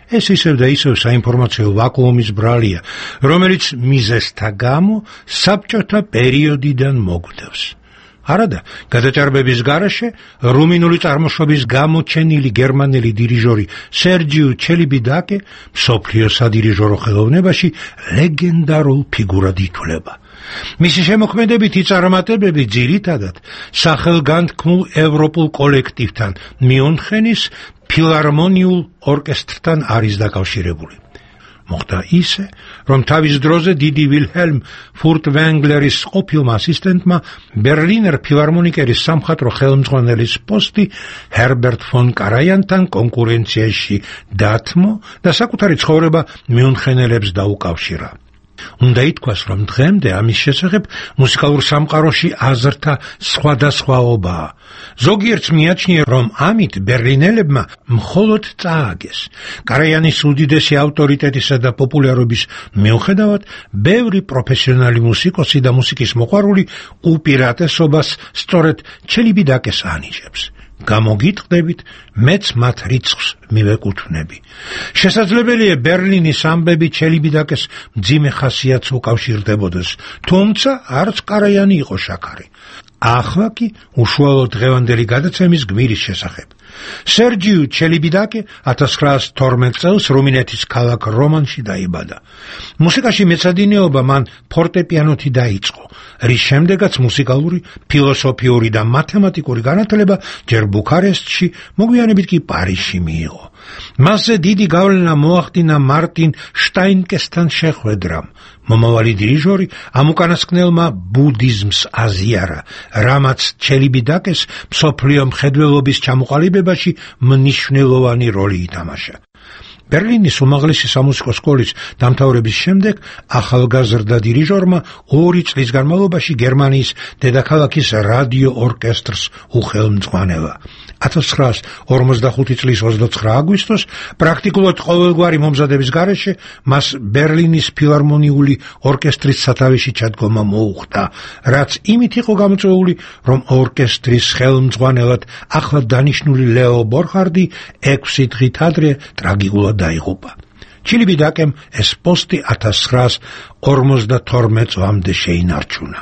ეს ისევ და ისევ საინფორმაციო ვაკუუმის ბრალია, რომელიც მიზეზთა გამო საბჭოთა პერიოდიდან მოგვდევს. არადა, გადაჭარბების გარეშე რუმინული წარმოშობის გამოჩენილი გერმანელი დირიჟორი სერჯიუ ჩელიბიდაკე მსოფლიო სადირიჟორო ხელოვნებაში ლეგენდარულ ფიგურად ითვლება. მისი შემოქმედებითი წარმატებები ძირითადად სახელგანთქმულ ევროპულ კოლექტივთან მიუნხენის ფილარმონიულ ორკესტრთან არის დაკავშირებული. მოხდა ისე, რომ თავის დროზე დიდი ვილჰელმ ფურტვენგლერის ყოფილმა ასისტენტმა ბერლინერ ფილარმონიკერის სამხატვრო ხელმძღვანელის პოსტი ჰერბერტ ფონ კარაიანთან კონკურენციაში დათმო და საკუთარი ცხოვრება მიუნხენელებს დაუკავშირა. უნდა ითქვას, რომ დღემდე ამის შესახებ მუსიკალურ სამყაროში აზრთა სხვადასხვაობაა. ზოგიერთს მიაჩნია, რომ ამით ბერლინელებმა მხოლოდ წააგეს. კარაიანის უდიდესი ავტორიტეტისა და პოპულარობის მიუხედავად, ბევრი პროფესიონალი მუსიკოსი და მუსიკის მოყვარული უპირატესობას სწორედ ჩელიბიდაკეს ანიჭებს. გამოგიტყდებით, მეც მათ რიცხვს მივეკუთვნები. შესაძლებელია ბერლინის ამბები ჩელიბიდაკეს მძიმე ხასიათს უკავშირდებოდეს, თუმცა არც კარაიანი იყო შაქარი. ახლა კი უშუალოდ დღევანდელი გადაცემის გმირის შესახებ. სერჯიუ ჩელიბიდაკე ათას ცხრაასი თორმეტ წელს რუმინეთის ქალაქ რომანში დაიბადა. მუსიკაში მეცადინეობა მან ფორტეპიანოთი დაიწყო, რის შემდეგაც მუსიკალური, ფილოსოფიური და მათემატიკური განათლება ჯერ ბუქარესტში, მოგვიანებით კი პარიზში მიიღო. მასზე დიდი გავლენა მოახდინა მარტინ შტაინკესთან შეხვედრამ. მომავალი დირიჟორი ამ უკანასკნელმა ბუდიზმს აზიარა, რამაც ჩელიბიდაკეს მსოფლიო მხედველობის ჩამოყალიბებაში მნიშვნელოვანი როლი ითამაშა. ბერლინის უმაღლესი სამუსიკო სკოლის დამთავრების შემდეგ ახალგაზრდა დირიჟორმა ორი წლის განმავლობაში გერმანიის დედაქალაქის რადიო ორკესტრს უხელმძღვანელა. ათას ცხრაასი ორმოცდახუთი წლის ოცდაცხრა აგვისტოს პრაქტიკულად ყოველგვარი მომზადების გარეშე მას ბერლინის ფილარმონიული ორკესტრის სათავეში ჩადგომა მოუხდა, რაც იმით იყო გამოწვეული, რომ ორკესტრის ხელმძღვანელად ახლად დანიშნული ლეო ბორხარდი ექვსი დღით ადრე ტრაგიკულად დაიღუპა. ჩელიბიდაკემ ეს პოსტი ათას ცხრაასი ორმოცდათორმეტ წლამდე შეინარჩუნა.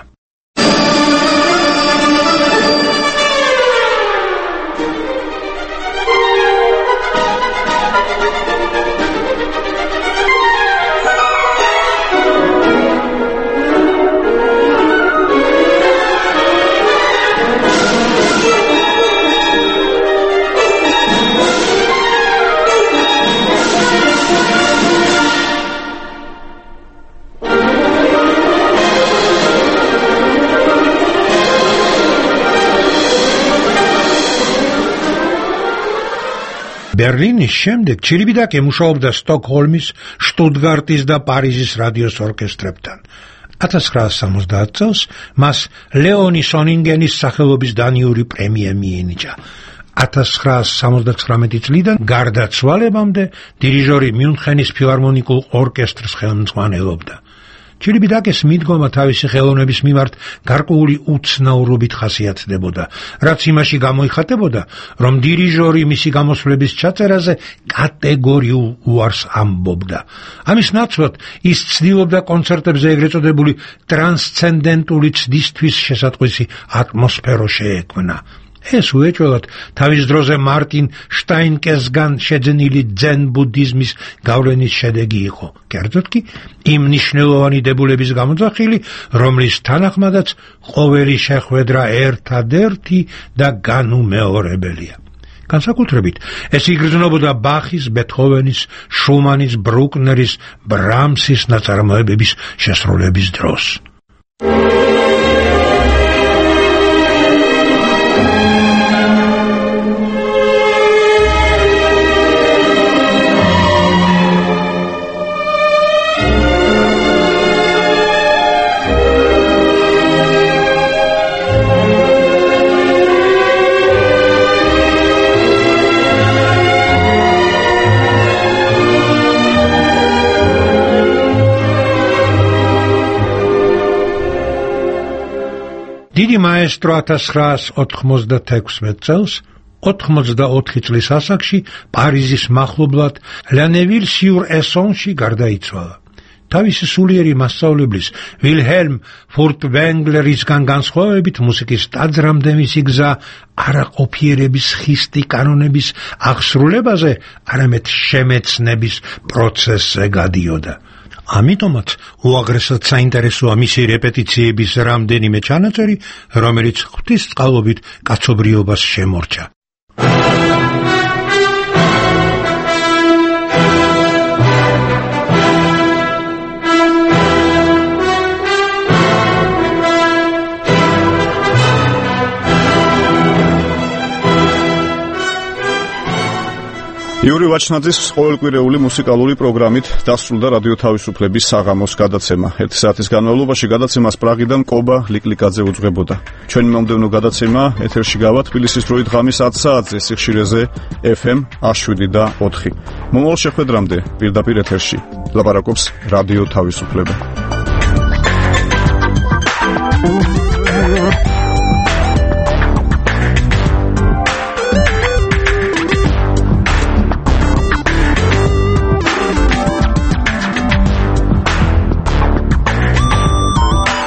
ბერლინის შემდეგ ჩელიბიდაკე მუშაობდა სტოკჰოლმის, შტუტგარტის და პარიზის რადიოს ორკესტრებთან. ათას ცხრაასი სამოცდაათი წელს მას ლეონი სონინგენის სახელობის დანიური პრემია მიენიჭა. ათას ცხრაასი სამოცდათვრამეტი წლიდან გარდაცვალებამდე დირიჟორი მიუნხენის ფილარმონიკულ ორკესტრს ხელმძღვანელობდა. ჩელიბიდაკეს მიდგომა თავისი ხელოვნების მიმართ გარკვეული უცნაურობით ხასიათდებოდა, რაც იმაში გამოიხატებოდა, რომ დირიჟორი მისი გამოსვლების ჩაწერაზე კატეგორიულ უარს ამბობდა. ამის ნაცვლად ის ცდილობდა კონცერტებზე ეგრეთ წოდებული ტრანსცენდენტული ცდისთვის შესატყვისი ატმოსფერო შეექმნა. ეს უეჭველად თავის დროზე მარტინ შტაინკესგან შეძენილი ძენ ბუდიზმის გავლენის შედეგი იყო, კერძოდ კი იმ მნიშვნელოვანი დებულების გამოძახილი, რომლის თანახმადაც ყოველი შეხვედრა ერთადერთი და განუმეორებელია. განსაკუთრებით ეს იგრძნობოდა ბახის, ბეთჰოვენის, შუმანის, ბრუკნერის, ბრამსის ნაწარმოებების შესრულების დროს. დიდი მაესტრო ათას ცხრაასი ოთხმოცდათექვსმეტ წელს ოთხმოცდაოთხი წლის ასაკში პარიზის მახლობლად ლანევილ-სიურ-ესონში გარდაიცვალა. თავისი სულიერი მასწავლებლის ვილჰელმ ფურტვენგლერისგან განსხვავებით მუსიკის ტაძრამდე მისი გზა არა ყოფიერების ხისტი კანონების აღსრულებაზე, არამედ შემეცნების პროცესზე გადიოდა. ამიტომაც უაღრესად საინტერესოა მისი რეპეტიციების რამდენიმე ჩანაწერი, რომელიც ღვთისწყალობით კაცობრიობას შემორჩა. იური ვაჩნაძის ყოველკვირეული მუსიკალური პროგრამით დასრულდა რადიო თავისუფლების საღამოს გადაცემა. ერთი საათის განმავლობაში გადაცემას პრაღიდან კობა ლიკლიკაძე უძღვებოდა. ჩვენი მომდევნო გადაცემა ეთერში გავა თბილისის დროით ღამის ათ საათზე სიხშირეზე ეფ ემ შვიდი და ოთხი. მომავალ შეხვედრამდე პირდაპირ ეთერში ლაპარაკობს რადიო თავისუფლება.